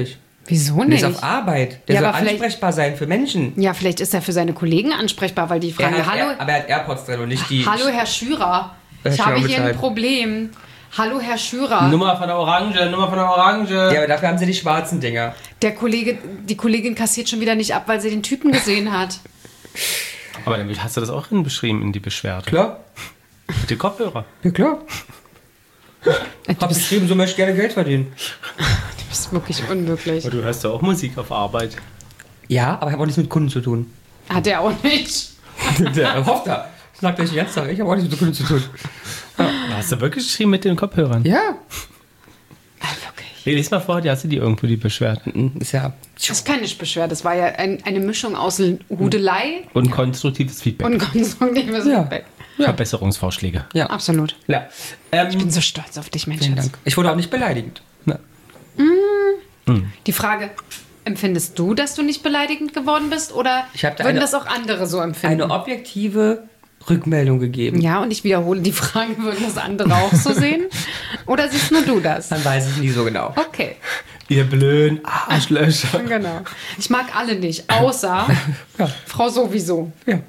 Wieso Der nicht? ist auf Arbeit. Der Ja, soll aber vielleicht- ansprechbar sein für Menschen. Ja, vielleicht ist er für seine Kollegen ansprechbar, weil die fragen, Aber er hat AirPods drin und nicht die... Hallo Herr Schürer, Herr ich habe Schürer hier ein bezahlt. Problem. Hallo Herr Schürer. Nummer von der Orange. Ja, aber dafür haben sie die schwarzen Dinger. Die Kollegin kassiert schon wieder nicht ab, weil sie den Typen gesehen hat. Aber dann hast du das auch beschrieben in die Beschwerde. Klar. Mit den Kopfhörer. Ja, klar. Hab geschrieben, so möchte ich gerne Geld verdienen. Das ist wirklich unmöglich. Aber du hörst ja auch Musik auf Arbeit. Ja, aber ich habe auch nichts mit Kunden zu tun. Hat er auch nicht. Der hofft da. Das sagt euch jetzt Tag. Ich habe auch nichts mit Kunden zu tun. Hast du wirklich geschrieben mit den Kopfhörern? Ja. Wirklich. Nee, lies mal vor, hast du die irgendwo die Beschwerden? Ist ja... Das ist keine Beschwerde. Das war ja eine Mischung aus Hudelei Und konstruktives Feedback. und konstruktives Ja. Feedback. Verbesserungsvorschläge. Ja. Absolut. Ja. Ich bin so stolz auf dich, Mensch. Vielen Dank. Ich wurde auch nicht beleidigend. Ja. Die Frage, empfindest du, dass du nicht beleidigend geworden bist? Oder Ich hab da würden eine- das auch andere so empfinden? Eine objektive Rückmeldung gegeben. Ja, und ich wiederhole die Frage, würden das andere auch so sehen? Oder siehst nur du das? Man weiß es nie so genau. Okay, Ihr blöden Arschlöcher. genau. Ich mag alle nicht, außer Frau sowieso. Ja.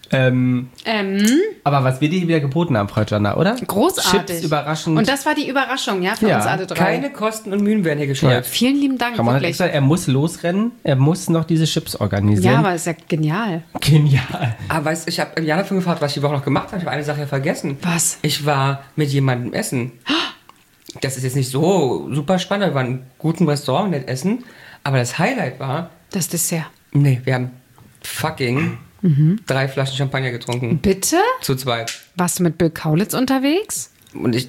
Aber was wir dir wieder geboten haben, Frau Jana, oder? Großartig. Chips, überraschend. Und das war die Überraschung, ja, für Ja, uns alle drei. Keine Kosten und Mühen werden hier gescheut. Vielen lieben Dank, Kann man wirklich. extra, er muss losrennen, er muss noch diese Chips organisieren. Ja, aber ist ja genial. Genial. Aber weißt du, ich habe Jana von gefragt, was ich die Woche noch gemacht habe. Ich habe eine Sache vergessen. Was? Ich war mit jemandem essen. Das ist jetzt nicht so super spannend. Wir waren in einem guten Restaurant nett essen. Aber das Highlight war, Das Dessert. nee, wir haben fucking 3 Flaschen Champagner getrunken. Bitte? Zu zweit. Warst du mit Bill Kaulitz unterwegs? Und ich,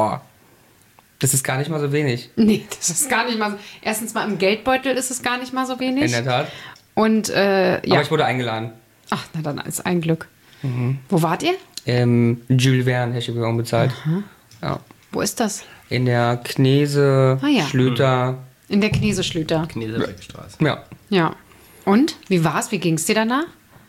das ist gar nicht mal so wenig. Nee, das ist gar nicht mal so. Erstens mal im Geldbeutel ist es gar nicht mal so wenig. In der Tat. Und ja. Aber ich wurde eingeladen. Ach, na dann ist ein Glück. Wo wart ihr? Jules Verne, hätte ich mir auch bezahlt. Ja. Wo ist das? In der Knese, Ah, ja. Schlüter. In der Kneseschlüter. Knesebergstraße. Ja. Ja. Und? Wie war's? Wie ging's dir danach?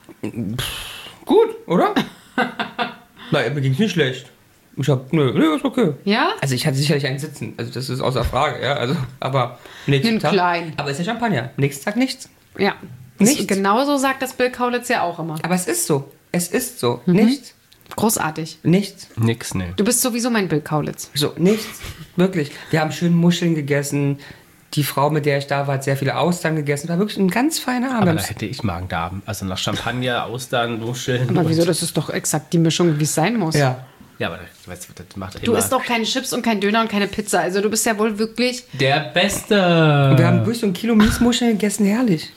Gut, oder? Nein, mir ging's nicht schlecht. Nö, ist okay. Ja? Also ich hatte sicherlich einen Sitzen, also das ist außer Frage, ja. Also, aber nächsten Einen Tag. kleinen. Aber ist ja Champagner. Nächsten Tag nichts. Ja. Nichts. Genauso sagt das Bill Kaulitz ja auch immer. Aber es ist so. Es ist so. Nichts. Großartig. Nichts. Nix, ne. Du bist sowieso mein Bill Kaulitz. So, nichts. Wirklich. Wir haben schön Muscheln gegessen. Die Frau, mit der ich da war, hat sehr viele Austern gegessen. War wirklich ein ganz feiner Aber Abend. da hätte ich Magen-Darm. Also nach Champagner, Austern, Muscheln. Aber wieso? und- Das ist doch exakt die Mischung, wie es sein muss. Ja. Ja, aber das, weißt du, das macht Du immer isst doch keine Chips und kein Döner und keine Pizza. Also du bist ja wohl wirklich... der Beste. Wir haben wirklich so ein Kilo Miesmuscheln gegessen, herrlich.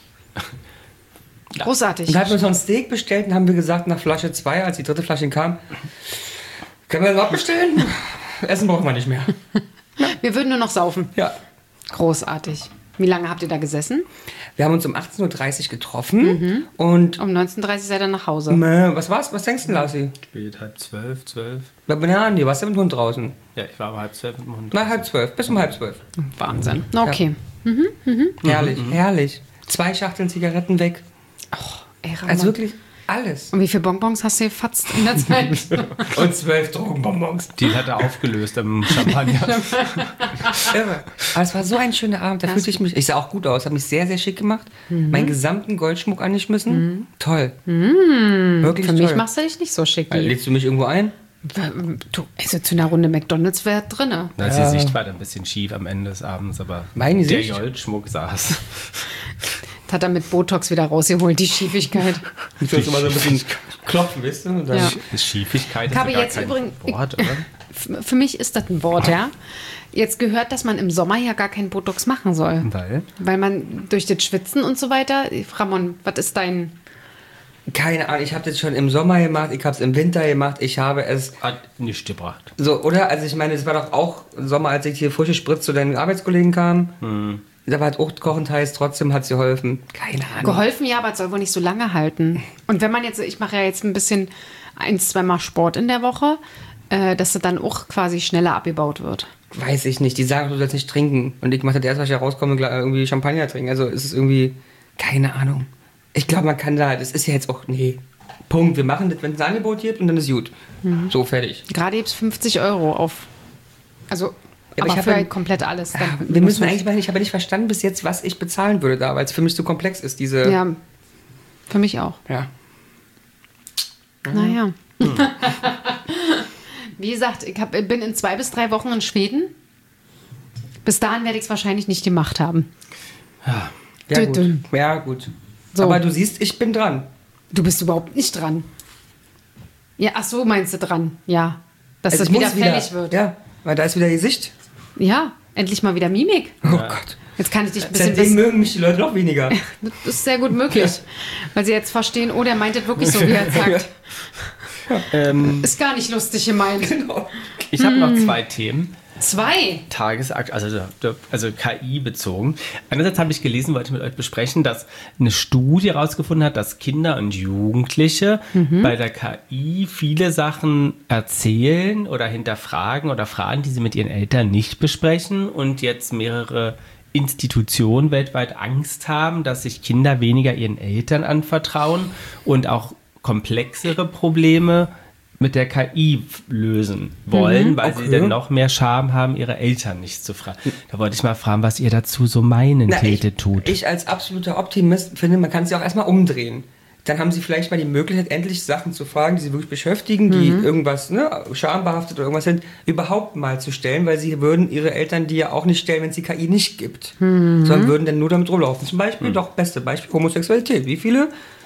Großartig. Und da hatten wir uns noch ein Steak bestellt und haben wir gesagt, nach Flasche 2, als die dritte Flasche kam, können wir das noch bestellen? Essen brauchen wir nicht mehr. Wir würden nur noch saufen. Ja. Großartig. Wie lange habt ihr da gesessen? Wir haben uns um 18.30 Uhr getroffen und Um 19.30 Uhr seid ihr nach Hause. was war's? Was denkst du, Lassi? Spät, 11:30. Ja, nee, warst du mit dem Hund draußen? Ja, ich war um 11:30 mit dem Hund. Na, 11:30, bis um 11:30. Wahnsinn. Okay. Herrlich, herrlich. 2 Schachteln Zigaretten weg. Ey, Ramon. Also wirklich alles. Und wie viele Bonbons hast du gefatzt in der Zeit? Und 12 Drogenbonbons. Die hat er aufgelöst im Champagner. Irre. Aber es war so ein schöner Abend. Da fühlte ich mich. Ich sah auch gut aus. Habe mich sehr, sehr schick gemacht. Meinen gesamten Goldschmuck angeschmissen. Toll. Wirklich Für toll. mich machst du dich nicht so schick. Lädst du mich irgendwo ein? Du, also zu einer Runde McDonalds wäre drinne. Da ist die Sicht war dann ein bisschen schief am Ende des Abends, aber Meine der Sicht? Goldschmuck saß. Das hat er mit Botox wieder rausgeholt, die Schiefigkeit. Ich soll immer so ein bisschen klopfen, weißt du? Und dann Ja. Schiefigkeit ist Ich habe ja gar jetzt kein übrigens- Wort, oder? Für mich ist das ein Wort, ja. Jetzt gehört, dass man im Sommer ja gar keinen Botox machen soll. Weil? Weil man durch das Schwitzen und so weiter. Ramon, was ist dein. Keine Ahnung, ich habe das schon im Sommer gemacht, ich habe es im Winter gemacht, ich habe es Hat nicht gebracht. so, oder? Also ich meine, es war doch auch Sommer, als ich hier frische Spritz zu deinen Arbeitskollegen kam. Da war halt auch kochend heiß, trotzdem hat es geholfen. Keine Ahnung. Geholfen, ja, aber es soll wohl nicht so lange halten. Und wenn man jetzt, ich mache ja jetzt ein bisschen 1-2 Mal Sport in der Woche, dass das dann auch quasi schneller abgebaut wird. Weiß ich nicht, die sagen, du sollst nicht trinken. Und ich mache das erst, als ich rauskomme, irgendwie Champagner trinken. Also es ist irgendwie, keine Ahnung. Ich glaube, man kann da, das ist ja jetzt auch, nee, Punkt. Wir machen das, wenn es ein Angebot gibt und dann ist gut. So, fertig. Gerade gibt es 50 € auf. Also Ja, aber ich für habe komplett alles. Dann wir muss müssen eigentlich mal, ich habe nicht verstanden bis jetzt, was ich bezahlen würde da, weil es für mich so komplex ist, diese... Ja, für mich auch. Ja. Naja. Wie gesagt, bin in 2 bis 3 Wochen in Schweden. Bis dahin werde ich es wahrscheinlich nicht gemacht haben. Ja, gut. Ja, gut. So. Aber du siehst, ich bin dran. Du bist überhaupt nicht dran. Ja, ach so, meinst du dran? Ja. Dass Also das ich wieder muss fällig wird. Ja, weil da ist wieder Gesicht. Ja, endlich mal wieder Mimik. Oh Gott. Jetzt kann ich dich ein bisschen... Seitdem mögen mich die Leute noch weniger. Das ist sehr gut möglich. Weil sie jetzt verstehen, oh, der meint es wirklich so, wie er sagt. Ist gar nicht lustig gemeint. Genau. Ich habe noch 2 Themen. 2? Tagesakt, also KI bezogen. Einerseits habe ich gelesen, wollte mit euch besprechen, dass eine Studie herausgefunden hat, dass Kinder und Jugendliche bei der KI viele Sachen erzählen oder hinterfragen oder fragen, die sie mit ihren Eltern nicht besprechen und jetzt mehrere Institutionen weltweit Angst haben, dass sich Kinder weniger ihren Eltern anvertrauen und auch komplexere Probleme mit der KI lösen wollen, weil sie dann noch mehr Scham haben, ihre Eltern nicht zu fragen. Da wollte ich mal fragen, was ihr dazu so meinen tut. Ich als absoluter Optimist finde, man kann sie auch erstmal umdrehen. Dann haben sie vielleicht mal die Möglichkeit, endlich Sachen zu fragen, die sie wirklich beschäftigen, die irgendwas schambehaftet oder irgendwas sind, überhaupt mal zu stellen, weil sie würden ihre Eltern die ja auch nicht stellen, wenn es die KI nicht gibt, sondern würden dann nur damit rumlaufen. Zum Beispiel, beste Beispiel, Homosexualität. Wie viele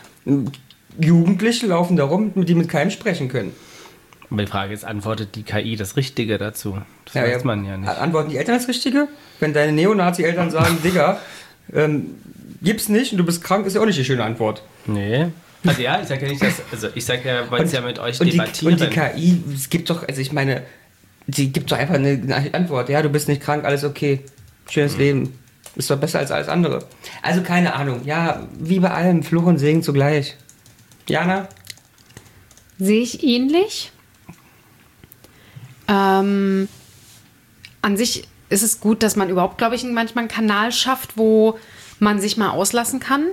Jugendliche laufen da rum, die mit keinem sprechen können? Aber die Frage ist, antwortet die KI das Richtige dazu? Das weiß man ja nicht. Antworten die Eltern das Richtige? Wenn deine Neonazi-Eltern sagen, Digga, gibt's nicht und du bist krank, ist ja auch nicht die schöne Antwort. Nee. Also ja, ich sage ja nicht, dass, also ich sage ja, wollte es ja mit euch debattieren. Und die KI, es gibt doch, also ich meine, die gibt doch einfach eine Antwort. Ja, du bist nicht krank, alles okay. Schönes Leben. Ist doch besser als alles andere. Also keine Ahnung. Ja, wie bei allem, Fluch und Segen zugleich. Jana? Sehe ich ähnlich. An sich ist es gut, dass man überhaupt, glaube ich, manchmal einen Kanal schafft, wo man sich mal auslassen kann.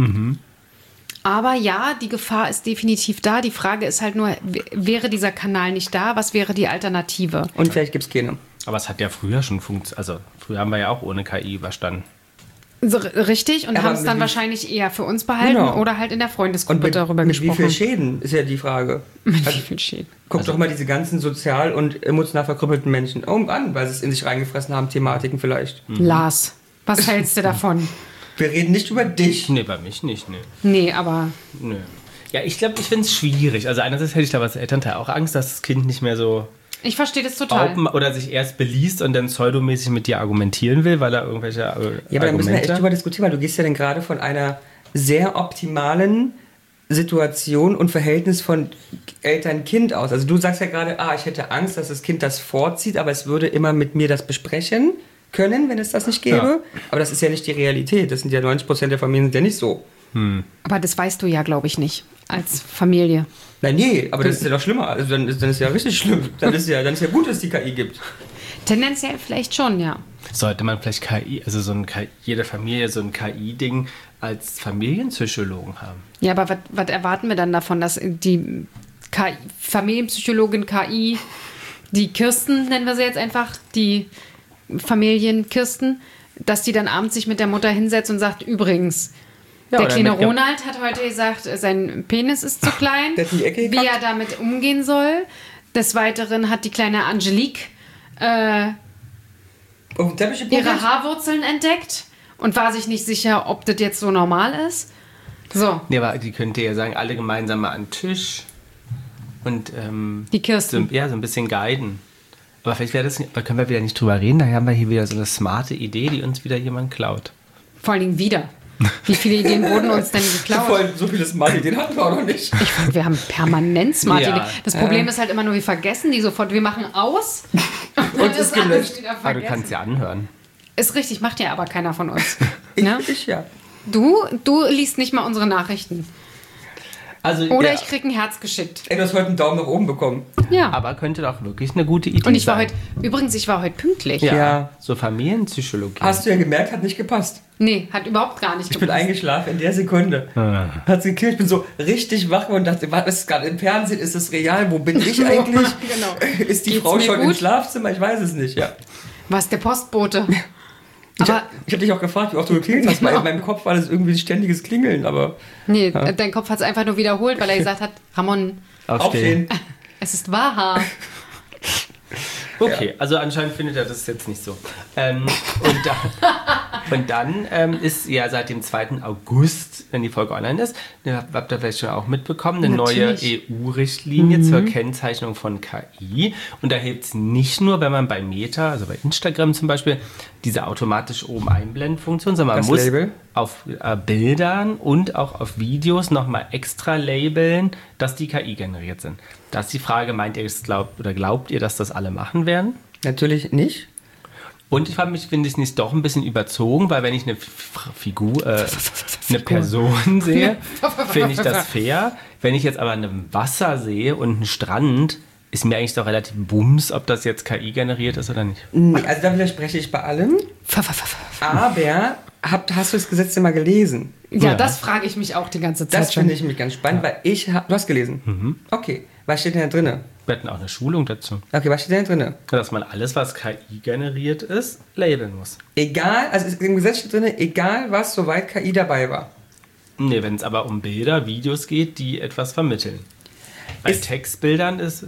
Aber ja, die Gefahr ist definitiv da. Die Frage ist halt nur, wäre dieser Kanal nicht da? Was wäre die Alternative? Und vielleicht gibt es keine. Aber es hat ja früher schon funktioniert. Also früher haben wir ja auch ohne KI überstanden. So, richtig, und haben es dann wahrscheinlich eher für uns behalten oder halt in der Freundesgruppe darüber gesprochen. Mit wie viel Schäden ist ja die Frage. Mit wie viel Schäden? Guck doch mal diese ganzen sozial und emotional verkrüppelten Menschen an, weil sie es in sich reingefressen haben, Thematiken vielleicht. Lars, was hältst du davon? Wir reden nicht über dich. Nee, bei mich nicht, nee. Nee, aber... Nö. Ja, ich glaube, ich finde es schwierig. Also einerseits hätte ich da als Elternteil auch Angst, dass das Kind nicht mehr so... Ich verstehe das total. Oder sich erst beliest und dann pseudomäßig mit dir argumentieren will, weil er irgendwelche Ja, aber da müssen wir echt drüber diskutieren, weil du gehst ja dann gerade von einer sehr optimalen Situation und Verhältnis von Eltern-Kind aus. Also du sagst ja gerade, ich hätte Angst, dass das Kind das vorzieht, aber es würde immer mit mir das besprechen können, wenn es das nicht gäbe. Ja. Aber das ist ja nicht die Realität. Das sind ja 90% der Familien sind ja nicht so. Aber das weißt du ja, glaube ich, nicht. Als Familie. Nein, nee, aber das ist ja noch schlimmer. Also dann ist ja richtig schlimm. Dann ist ja gut, dass es die KI gibt. Tendenziell vielleicht schon, ja. Sollte man vielleicht KI, also jede Familie so ein KI-Ding als Familienpsychologen haben? Ja, aber was erwarten wir dann davon, dass die Familienpsychologin KI, die Kirsten, nennen wir sie jetzt einfach, die Familienkirsten, dass die dann abends sich mit der Mutter hinsetzt und sagt, übrigens, der kleine Ronald hat heute gesagt, sein Penis ist zu klein, wie er damit umgehen soll. Des Weiteren hat die kleine Angelique ihre Haarwurzeln entdeckt und war sich nicht sicher, ob das jetzt so normal ist. So. Ja, aber die könnte ja sagen, alle gemeinsam mal an den Tisch und die Kirsten. So ein bisschen guiden. Aber vielleicht da können wir wieder nicht drüber reden, daher haben wir hier wieder so eine smarte Idee, die uns wieder jemand klaut. Vor allen Dingen wieder. Wie viele Ideen wurden uns denn geklaut? So viele smarte Ideen hatten wir auch noch nicht. Ich fand, wir haben permanent smarte Ideen. Das Problem ist halt immer nur, wir vergessen die sofort. Wir machen aus und ist gelöscht. Aber du kannst ja anhören. Ist richtig, macht ja aber keiner von uns. Ich ja. Du liest nicht mal unsere Nachrichten. Also, oder ich krieg ein Herz geschickt. Ey, du hast heute einen Daumen nach oben bekommen. Ja. Aber könnte doch wirklich eine gute Idee sein. Und ich war heute pünktlich. Ja. So Familienpsychologie. Hast du ja gemerkt, hat nicht gepasst. Nee, hat überhaupt gar nicht gepasst. Ich bin eingeschlafen in der Sekunde. Hat's gekillt. Ich bin so richtig wach und dachte, was ist gerade im Fernsehen? Ist das real? Wo bin ich eigentlich? Genau. Ist die Frau schon im Schlafzimmer? Ich weiß es nicht, ja. Was, der Postbote? Ich habe dich auch gefragt, wie oft du geklingelt hast, weil in meinem Kopf war das irgendwie ein ständiges Klingeln, aber... Nee, dein Kopf hat es einfach nur wiederholt, weil er gesagt hat, Ramon, Aufstehen. es ist wahr. Okay, also anscheinend findet er das jetzt nicht so. Und dann ist ja seit dem 2. August, wenn die Folge online ist, habt ihr vielleicht schon auch mitbekommen, eine Natürlich. neue EU-Richtlinie zur Kennzeichnung von KI. Und da hilft es nicht nur, wenn man bei Meta, also bei Instagram zum Beispiel, diese automatisch oben Einblenden-Funktion, sondern man Das muss Label? auf Bildern und auch auf Videos nochmal extra labeln, dass die KI generiert sind. Da ist die Frage, meint ihr es glaubt ihr, dass das alle machen werden? Natürlich nicht. Und ich finde es nicht doch ein bisschen überzogen, weil wenn ich eine eine Person sehe, finde ich das fair. Wenn ich jetzt aber ein Wasser sehe und einen Strand, ist mir eigentlich doch relativ bums, ob das jetzt KI generiert ist oder nicht. Also da widerspreche ich bei allem. Aber hast du das Gesetz denn mal gelesen? Ja, das frage ich mich auch die ganze Zeit Das schon. finde ich mich ganz spannend, weil du hast gelesen. Okay, was steht denn da drin? Wir hatten auch eine Schulung dazu. Okay, was steht denn da drin? Dass man alles, was KI generiert ist, labeln muss. Egal, also im Gesetz steht drin, egal was, soweit KI dabei war. Nee, wenn es aber um Bilder, Videos geht, die etwas vermitteln. Bei Textbildern ist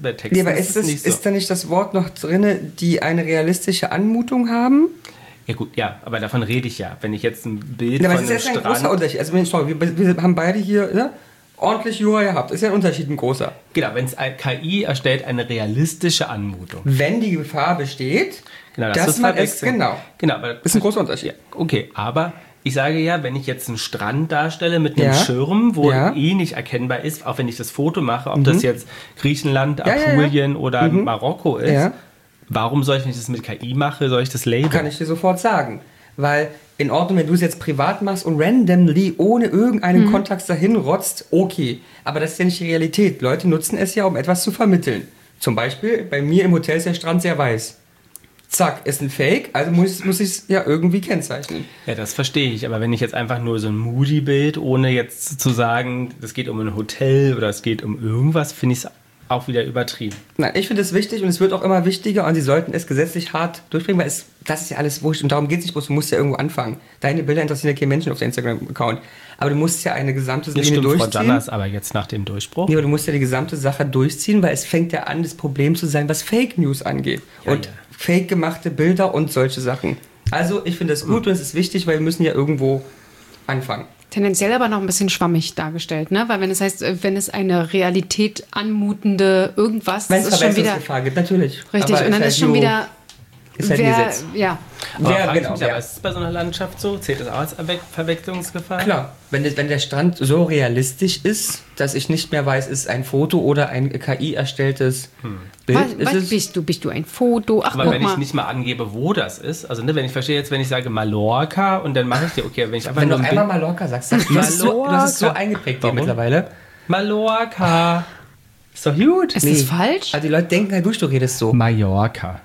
Ist da nicht das Wort noch drin, die eine realistische Anmutung haben? Ja gut, ja, aber davon rede ich ja. Wenn ich jetzt ein Bild Ja, aber von es ist einem jetzt ein großer Strand... Unterschied. Also wir haben beide hier ordentlich Jura gehabt. Ist ja ein Unterschied, ein großer. Genau, wenn es KI erstellt, eine realistische Anmutung. Wenn die Gefahr besteht, Genau, dass man es genau. Genau, aber Ist ein großer Unterschied. Ja, okay, aber ich sage ja, wenn ich jetzt einen Strand darstelle mit einem Ja. Schirm, wo Ja. nicht erkennbar ist, auch wenn ich das Foto mache, ob das jetzt Griechenland, Ja, ja, ja. Apulien oder Marokko ist, Ja. warum soll ich, wenn ich das mit KI mache, soll ich das labeln? Kann ich dir sofort sagen. Weil in Ordnung, wenn du es jetzt privat machst und randomly ohne irgendeinen Kontext dahin rotzt, okay. Aber das ist ja nicht die Realität. Leute nutzen es ja, um etwas zu vermitteln. Zum Beispiel, bei mir im Hotel ist der Strand sehr weiß. Zack, ist ein Fake, also muss ich es ja irgendwie kennzeichnen. Ja, das verstehe ich. Aber wenn ich jetzt einfach nur so ein Moody-Bild, ohne jetzt zu sagen, es geht um ein Hotel oder es geht um irgendwas, finde ich es auch wieder übertrieben. Nein, ich finde es wichtig und es wird auch immer wichtiger und sie sollten es gesetzlich hart durchbringen, weil das ist ja alles wurscht und darum geht es nicht bloß, du musst ja irgendwo anfangen. Deine Bilder interessieren ja keinen Menschen auf deinem Instagram-Account. Aber du musst ja eine gesamte Das Linie stimmt, Frau durchziehen. Jannas, aber jetzt nach dem Durchbruch. Nee, aber du musst ja die gesamte Sache durchziehen, weil es fängt ja an, das Problem zu sein, was Fake News angeht. Ja, und ja. fake gemachte Bilder und solche Sachen. Also ich finde es gut und es ist wichtig, weil wir müssen ja irgendwo anfangen. Tendenziell aber noch ein bisschen schwammig dargestellt, ne? Weil wenn es heißt, wenn es eine Realität anmutende irgendwas, Wenn das es ist schon wieder Verwechslungsgefahr gibt, natürlich. richtig. Aber Und dann halt ist schon nur- wieder Ist halt ein Gesetz. ja. Aber Wer, frage ich genau, mich, wer. aber ist es bei so einer Landschaft so? Zählt das auch als Verwechslungsgefahr? Klar, wenn der Strand so realistisch ist, dass ich nicht mehr weiß, ist ein Foto oder ein KI erstelltes Bild. Was Ist es, bist du ein Foto? Ach, Aber guck wenn mal. ich nicht mal angebe, wo das ist, also ne, wenn ich verstehe jetzt, wenn ich sage Mallorca und dann mache ich dir, okay, wenn ich einfach wenn du nur noch ein einmal Bild... Mallorca sagst, du hast es so eingeprägt hier Warum? mittlerweile. Mallorca! Ist doch gut. Ist das falsch? Also die Leute denken halt durch, du redest so. Mallorca.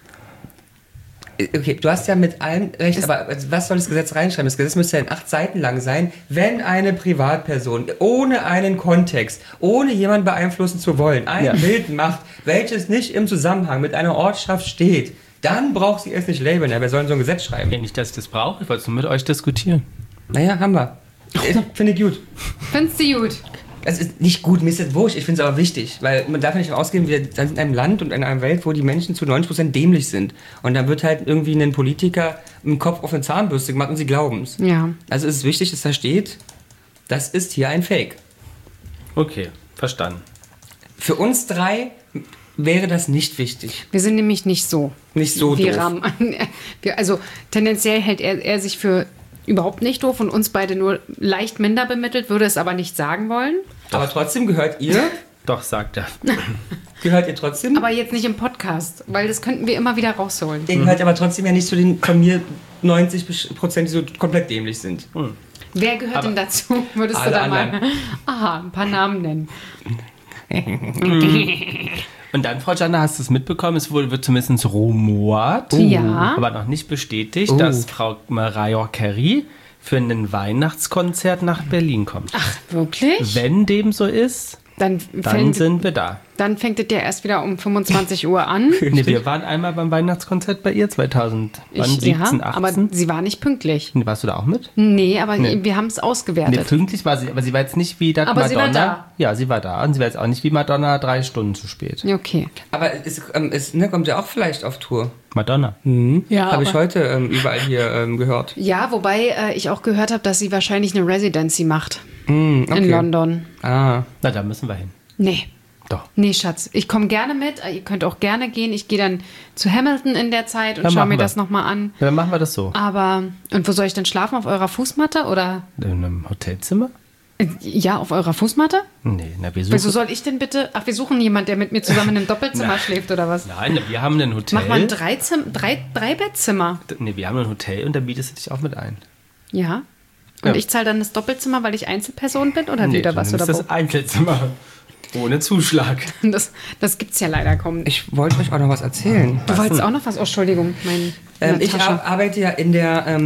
Okay, du hast ja mit allem recht, aber was soll das Gesetz reinschreiben? Das Gesetz müsste ja in 8 Seiten lang sein, wenn eine Privatperson ohne einen Kontext, ohne jemanden beeinflussen zu wollen, ein Bild macht, welches nicht im Zusammenhang mit einer Ortschaft steht, dann braucht sie es nicht labeln. Ja, wer soll denn so ein Gesetz schreiben? Ja, nicht, dass ich das brauche, ich wollte es nur mit euch diskutieren. Naja, haben wir. Finde ich gut. Findest du gut? Es ist nicht gut, mir ist das wurscht, ich finde es aber wichtig, weil man darf nicht ausgehen, wir sind in einem Land und in einer Welt, wo die Menschen zu 90% dämlich sind. Und dann wird halt irgendwie ein Politiker im Kopf auf eine Zahnbürste gemacht und sie glauben es. Ja. Also es ist wichtig, dass da steht, das ist hier ein Fake. Okay, verstanden. Für uns 3 wäre das nicht wichtig. Wir sind nämlich nicht so. Nicht so Wir doof. Rahmen. Also tendenziell hält er sich für überhaupt nicht doof und uns beide nur leicht minder bemittelt, würde es aber nicht sagen wollen. Aber trotzdem gehört ihr Doch, sagt er. trotzdem. Aber jetzt nicht im Podcast, weil das könnten wir immer wieder rausholen. Ihr gehört aber trotzdem ja nicht zu den von mir 90%, die so komplett dämlich sind. Wer gehört denn dazu? Würdest du alle da mal anderen. ein paar Namen nennen? Und dann, Frau Janna, hast du es mitbekommen, wird zumindest rumort, Ja. aber noch nicht bestätigt, Oh. dass Frau Mariah Carey für ein Weihnachtskonzert nach Berlin kommt. Ach, wirklich? Wenn dem so ist, Dann sind wir da. Dann fängt es ja erst wieder um 25 Uhr an. Nee, wir waren einmal beim Weihnachtskonzert bei ihr, 2017, 18. Aber sie war nicht pünktlich. Warst du da auch mit? Nee, aber wir haben es ausgewertet. Nee, pünktlich war sie, aber sie war jetzt nicht wie Madonna. Sie war da. Ja, sie war da. Und sie war jetzt auch nicht wie Madonna 3 Stunden zu spät. Okay. Aber kommt ja auch vielleicht auf Tour. Madonna. Ja, Habe ich heute überall hier gehört. Ja, wobei ich auch gehört habe, dass sie wahrscheinlich eine Residency macht. Okay. In London. Ah. Na, da müssen wir hin. Nee. Doch. Nee, Schatz, ich komme gerne mit. Ihr könnt auch gerne gehen. Ich gehe dann zu Hamilton in der Zeit und schaue mir das nochmal an. Ja, dann machen wir das so. Aber, und wo soll ich denn schlafen? Auf eurer Fußmatte oder? In einem Hotelzimmer? Ja, auf eurer Fußmatte? Nee, na, wir suchen... Wieso soll ich denn bitte... Ach, wir suchen jemanden, der mit mir zusammen in einem Doppelzimmer schläft oder was? Nein, wir haben ein Hotel. Mach mal ein Drei-Bettzimmer. Nee, wir haben ein Hotel und da bietest du dich auch mit ein. Ja. Und Ja. ich zahle dann das Doppelzimmer, weil ich Einzelperson bin oder wieder was? Oder das ist das Einzelzimmer. Ohne Zuschlag. Das gibt's ja leider kaum. Ich wollte euch auch noch was erzählen. Du wolltest auch noch was? Oh, Entschuldigung. Ich arbeite ja in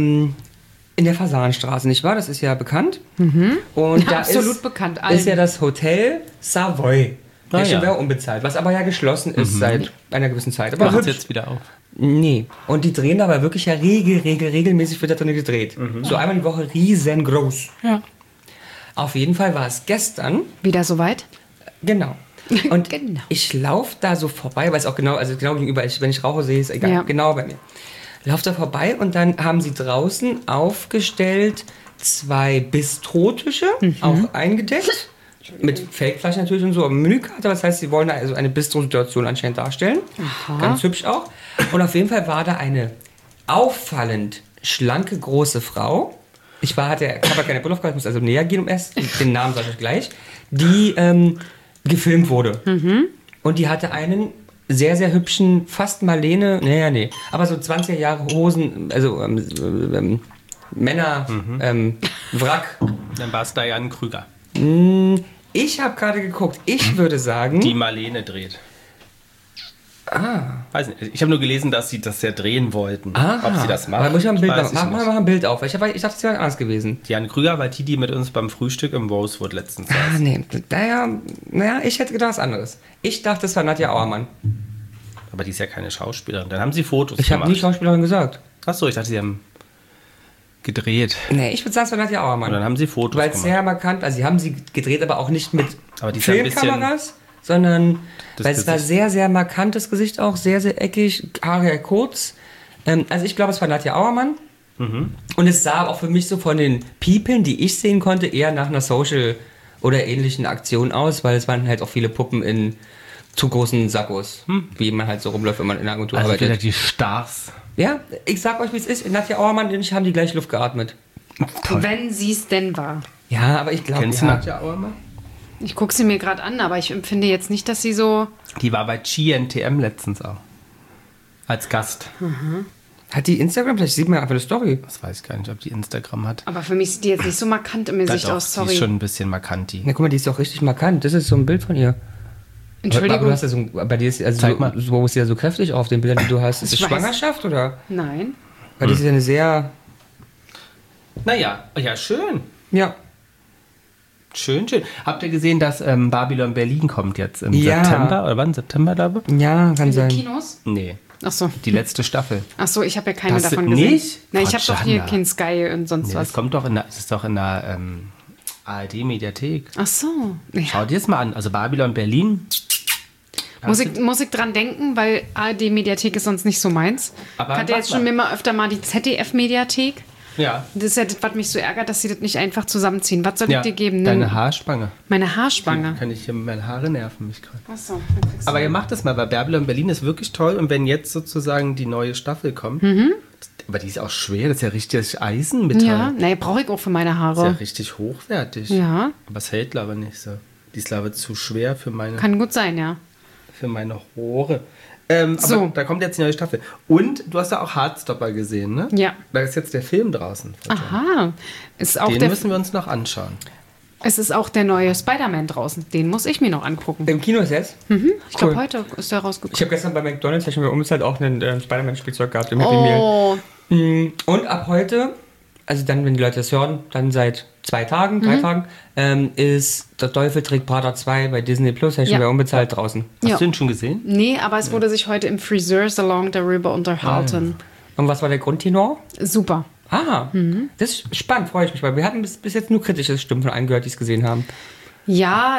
der Fasanstraße, nicht wahr? Das ist ja bekannt. Und da Absolut bekannt. Ist ja das Hotel Savoy. Ah, Der ja. wäre unbezahlt, was aber ja geschlossen ist seit einer gewissen Zeit. Aber Macht hübsch. jetzt wieder auf. Nee. Und die drehen dabei wirklich ja regelmäßig wird da drin gedreht. So einmal die Woche riesengroß. Ja. Auf jeden Fall war es gestern. Wieder soweit? Genau. Und Genau. ich laufe da so vorbei, weil es auch genau gegenüber, wenn ich rauche, sehe ich es egal. Ja. Genau bei mir. Lauf da vorbei und dann haben sie draußen aufgestellt 2 Bistrotische, auch eingedeckt. Mit Fake-Fleisch natürlich und so, aber Menükarte. Das heißt, sie wollen also eine Bistro-Situation anscheinend darstellen. Ganz hübsch auch. Und auf jeden Fall war da eine auffallend schlanke, große Frau. Ich habe ja keine Brille aufgehabt, ich muss also näher gehen, den Namen sage ich gleich. Die gefilmt wurde. Und die hatte einen sehr, sehr hübschen, fast Marlene, aber so 20er Jahre Hosen, also Männer, Wrack. Dann war es Diane Krüger. Ich habe gerade geguckt, ich würde sagen... Die Marlene dreht. Weiß nicht. Ich habe nur gelesen, dass sie das ja drehen wollten. Ob sie das macht, Aber muss ich mal ein Bild weiß ich machen. Mach mal ein Bild auf. Ich dachte, es wäre anders gewesen. Diane Krüger war die mit uns beim Frühstück im Rosewood letztens saß. Nee. Naja, ich hätte gedacht was anderes. Ich dachte, es war Nadja Auermann. Aber die ist ja keine Schauspielerin. Dann haben sie Fotos Ich habe gemacht. nie Schauspielerin gesagt. Achso, ich dachte, sie haben gedreht. Nee, ich würde sagen, es war Nadja Auermann. Und dann haben sie Fotos Weil es gemacht. sehr markant, also sie haben sie gedreht, aber auch nicht mit Aber die ist ja ein bisschen- Filmkameras, sondern Das weil es war Gesicht. sehr, sehr markantes Gesicht auch, sehr, sehr eckig, Haare kurz. Also ich glaube, es war Nadja Auermann. Und es sah auch für mich so von den People, die ich sehen konnte, eher nach einer Social- oder ähnlichen Aktion aus, weil es waren halt auch viele Puppen in zu großen Sackos, wie man halt so rumläuft, wenn man in der Agentur Also wieder arbeitet. die Stars. Ja, ich sag euch, wie es ist. Nadja Auermann und ich haben die gleiche Luft geatmet. Wenn sie es denn war. Ja, aber ich glaube, Kennst du Nadja Auermann? Ich gucke sie mir gerade an, aber ich empfinde jetzt nicht, dass sie so... Die war bei GNTM letztens auch. Als Gast. Hat die Instagram? Vielleicht sieht man einfach eine Story. Das weiß ich gar nicht, ob die Instagram hat. Aber für mich sieht die jetzt nicht so markant im Gesicht Doch, aus, die ist sorry. schon ein bisschen markant, die. Na guck mal, die ist doch richtig markant. Das ist so ein Bild von ihr. Aber Entschuldigung. du hast ja so, bei dir ist also Zeig mal. so ist sie ja so kräftig auf den Bildern, die du hast. Ist es Ich weiß. Schwangerschaft oder? Nein. Weil das ist ja eine sehr, Naja, ja, schön. ja. Schön, schön. Habt ihr gesehen, dass Babylon Berlin kommt jetzt im Ja. September? Oder wann? September, glaube ich? Ja, kann In sein. den Kinos? Nee, Ach so. die letzte Staffel. Ach so, ich habe ja keine Hast du davon gesehen. nicht? Na, ich habe doch hier Jana. kein Sky und sonst Nee, was. das kommt doch es ist doch in der ARD-Mediathek. Ach so. Ja. Schau dir das mal an. Also Babylon Berlin. Muss ich dran denken, weil ARD-Mediathek ist sonst nicht so meins. Aber Ich hatte jetzt warte schon mal. immer öfter mal die ZDF-Mediathek. Ja. Das ist ja das, was mich so ärgert, dass sie das nicht einfach zusammenziehen. Was soll ich dir geben? Deine Haarspange. Meine Haarspange. Kann ich hier meine Haare nerven mich gerade. Ach so, dann kriegst du- Aber ihr macht das mal, weil Babylon Berlin ist wirklich toll. Und wenn jetzt sozusagen die neue Staffel kommt, aber die ist auch schwer, das ist ja richtig Eisenmetall. Ja, nee, brauche ich auch für meine Das ist ja Haare. richtig hochwertig. Ja. Aber es hält glaube ich nicht so. Die ist glaube ich zu schwer für meine Kann gut sein, ja. Rohre. So. Aber da kommt jetzt die neue Staffel. Und du hast ja auch Hardstopper gesehen, ne? Ja. Da ist jetzt der Film draußen. von John. Aha. Ist auch Den müssen wir uns noch anschauen. es ist auch der neue Spider-Man draußen. Den muss ich mir noch angucken. Im Kino ist jetzt? Ich glaube, Cool. heute ist der rausgekommen. Ich habe gestern bei McDonalds, ich habe mir umgezahlt, auch ein Spider-Man-Spielzeug gehabt im Happy Meal. Oh, Und ab heute, also dann, wenn die Leute das hören, dann seit 3 Tagen, ist Der Teufel trägt Prada 2 bei Disney Plus. Hast du ja unbezahlt draußen. Hast du ihn schon gesehen? Nee, aber es wurde sich heute im Friseursalon darüber unterhalten. Und was war der Grundtenor? Super. Das ist spannend, freue ich mich, weil wir hatten bis jetzt nur kritische Stimmen von allen gehört, die es gesehen haben. Ja,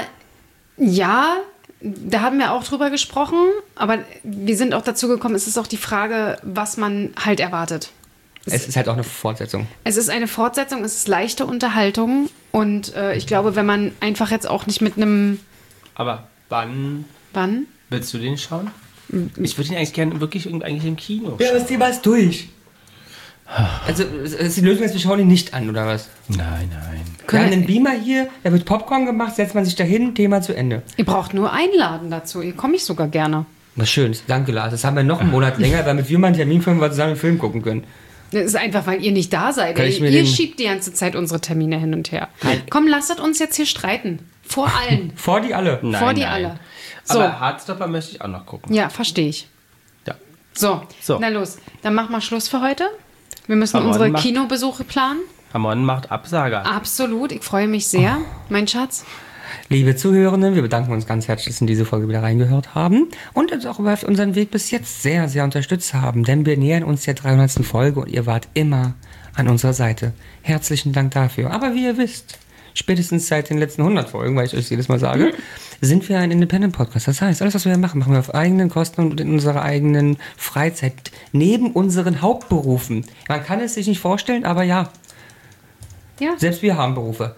da haben wir auch drüber gesprochen, aber wir sind auch dazu gekommen, es ist auch die Frage, was man halt erwartet. Es ist halt auch eine Fortsetzung. Es ist eine Fortsetzung, es ist leichte Unterhaltung und ich glaube, wenn man einfach jetzt auch nicht mit einem... Aber wann willst du den schauen? Ich würde ihn eigentlich gerne wirklich eigentlich im Kino schauen. Ja, das Thema ist durch. Also, die Lösung ist, wir schauen ihn nicht an, oder was? Nein. Wir haben einen Beamer hier, da wird Popcorn gemacht, setzt man sich dahin, Thema zu Ende. Ihr braucht nur einladen dazu, ihr komme ich sogar gerne. Was Schönes, danke Lars. Das haben wir noch einen Monat länger, damit wir mal einen Termin finden, wo wir zusammen einen Film gucken können. Das ist einfach, weil ihr nicht da seid. Ihr schiebt die ganze Zeit unsere Termine hin und her. Komm, lasst uns jetzt hier streiten. Vor allen. Vor die alle. Nein, Vor die alle. So. Aber Hardstopper möchte ich auch noch gucken. Ja, verstehe ich. Ja. So, na los. Dann machen wir Schluss für heute. Wir müssen unsere Kinobesuche planen. Ramon macht Absage. Absolut, ich freue mich sehr, mein Schatz. Liebe Zuhörenden, wir bedanken uns ganz herzlich, dass Sie in diese Folge wieder reingehört haben und uns auch über unseren Weg bis jetzt sehr, sehr unterstützt haben, denn wir nähern uns der 300. Folge und ihr wart immer an unserer Seite. Herzlichen Dank dafür. Aber wie ihr wisst, spätestens seit den letzten 100 Folgen, weil ich euch jedes Mal sage, sind wir ein Independent-Podcast. Das heißt, alles, was wir machen, machen wir auf eigenen Kosten und in unserer eigenen Freizeit, neben unseren Hauptberufen. Man kann es sich nicht vorstellen, aber ja. Selbst wir haben Berufe.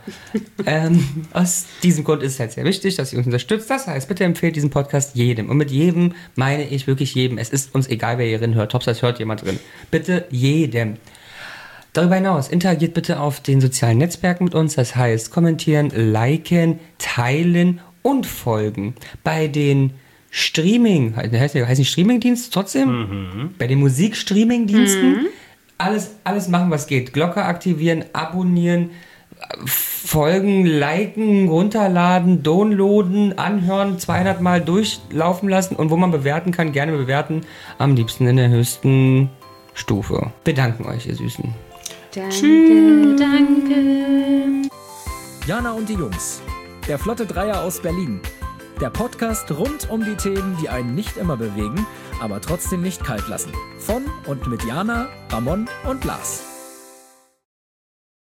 Aus diesem Grund ist es halt sehr wichtig, dass ihr uns unterstützt. Das heißt, bitte empfehlt diesen Podcast jedem. Und mit jedem meine ich wirklich jedem. Es ist uns egal, wer hierin hört. Hauptsache, es hört jemand drin. Bitte jedem. Darüber hinaus, interagiert bitte auf den sozialen Netzwerken mit uns. Das heißt, kommentieren, liken, teilen und folgen. Bei den heißt nicht Streamingdienst trotzdem? Bei den Musikstreamingdiensten alles machen, was geht. Glocke aktivieren, abonnieren, folgen, liken, runterladen, downloaden, anhören, 200 Mal durchlaufen lassen und wo man bewerten kann, gerne bewerten. Am liebsten in der höchsten Stufe. Bedanken euch, ihr Süßen. Danke. Jana und die Jungs. Der Flotte Dreier aus Berlin. Der Podcast rund um die Themen, die einen nicht immer bewegen, aber trotzdem nicht kalt lassen. Von und mit Jana, Ramon und Lars.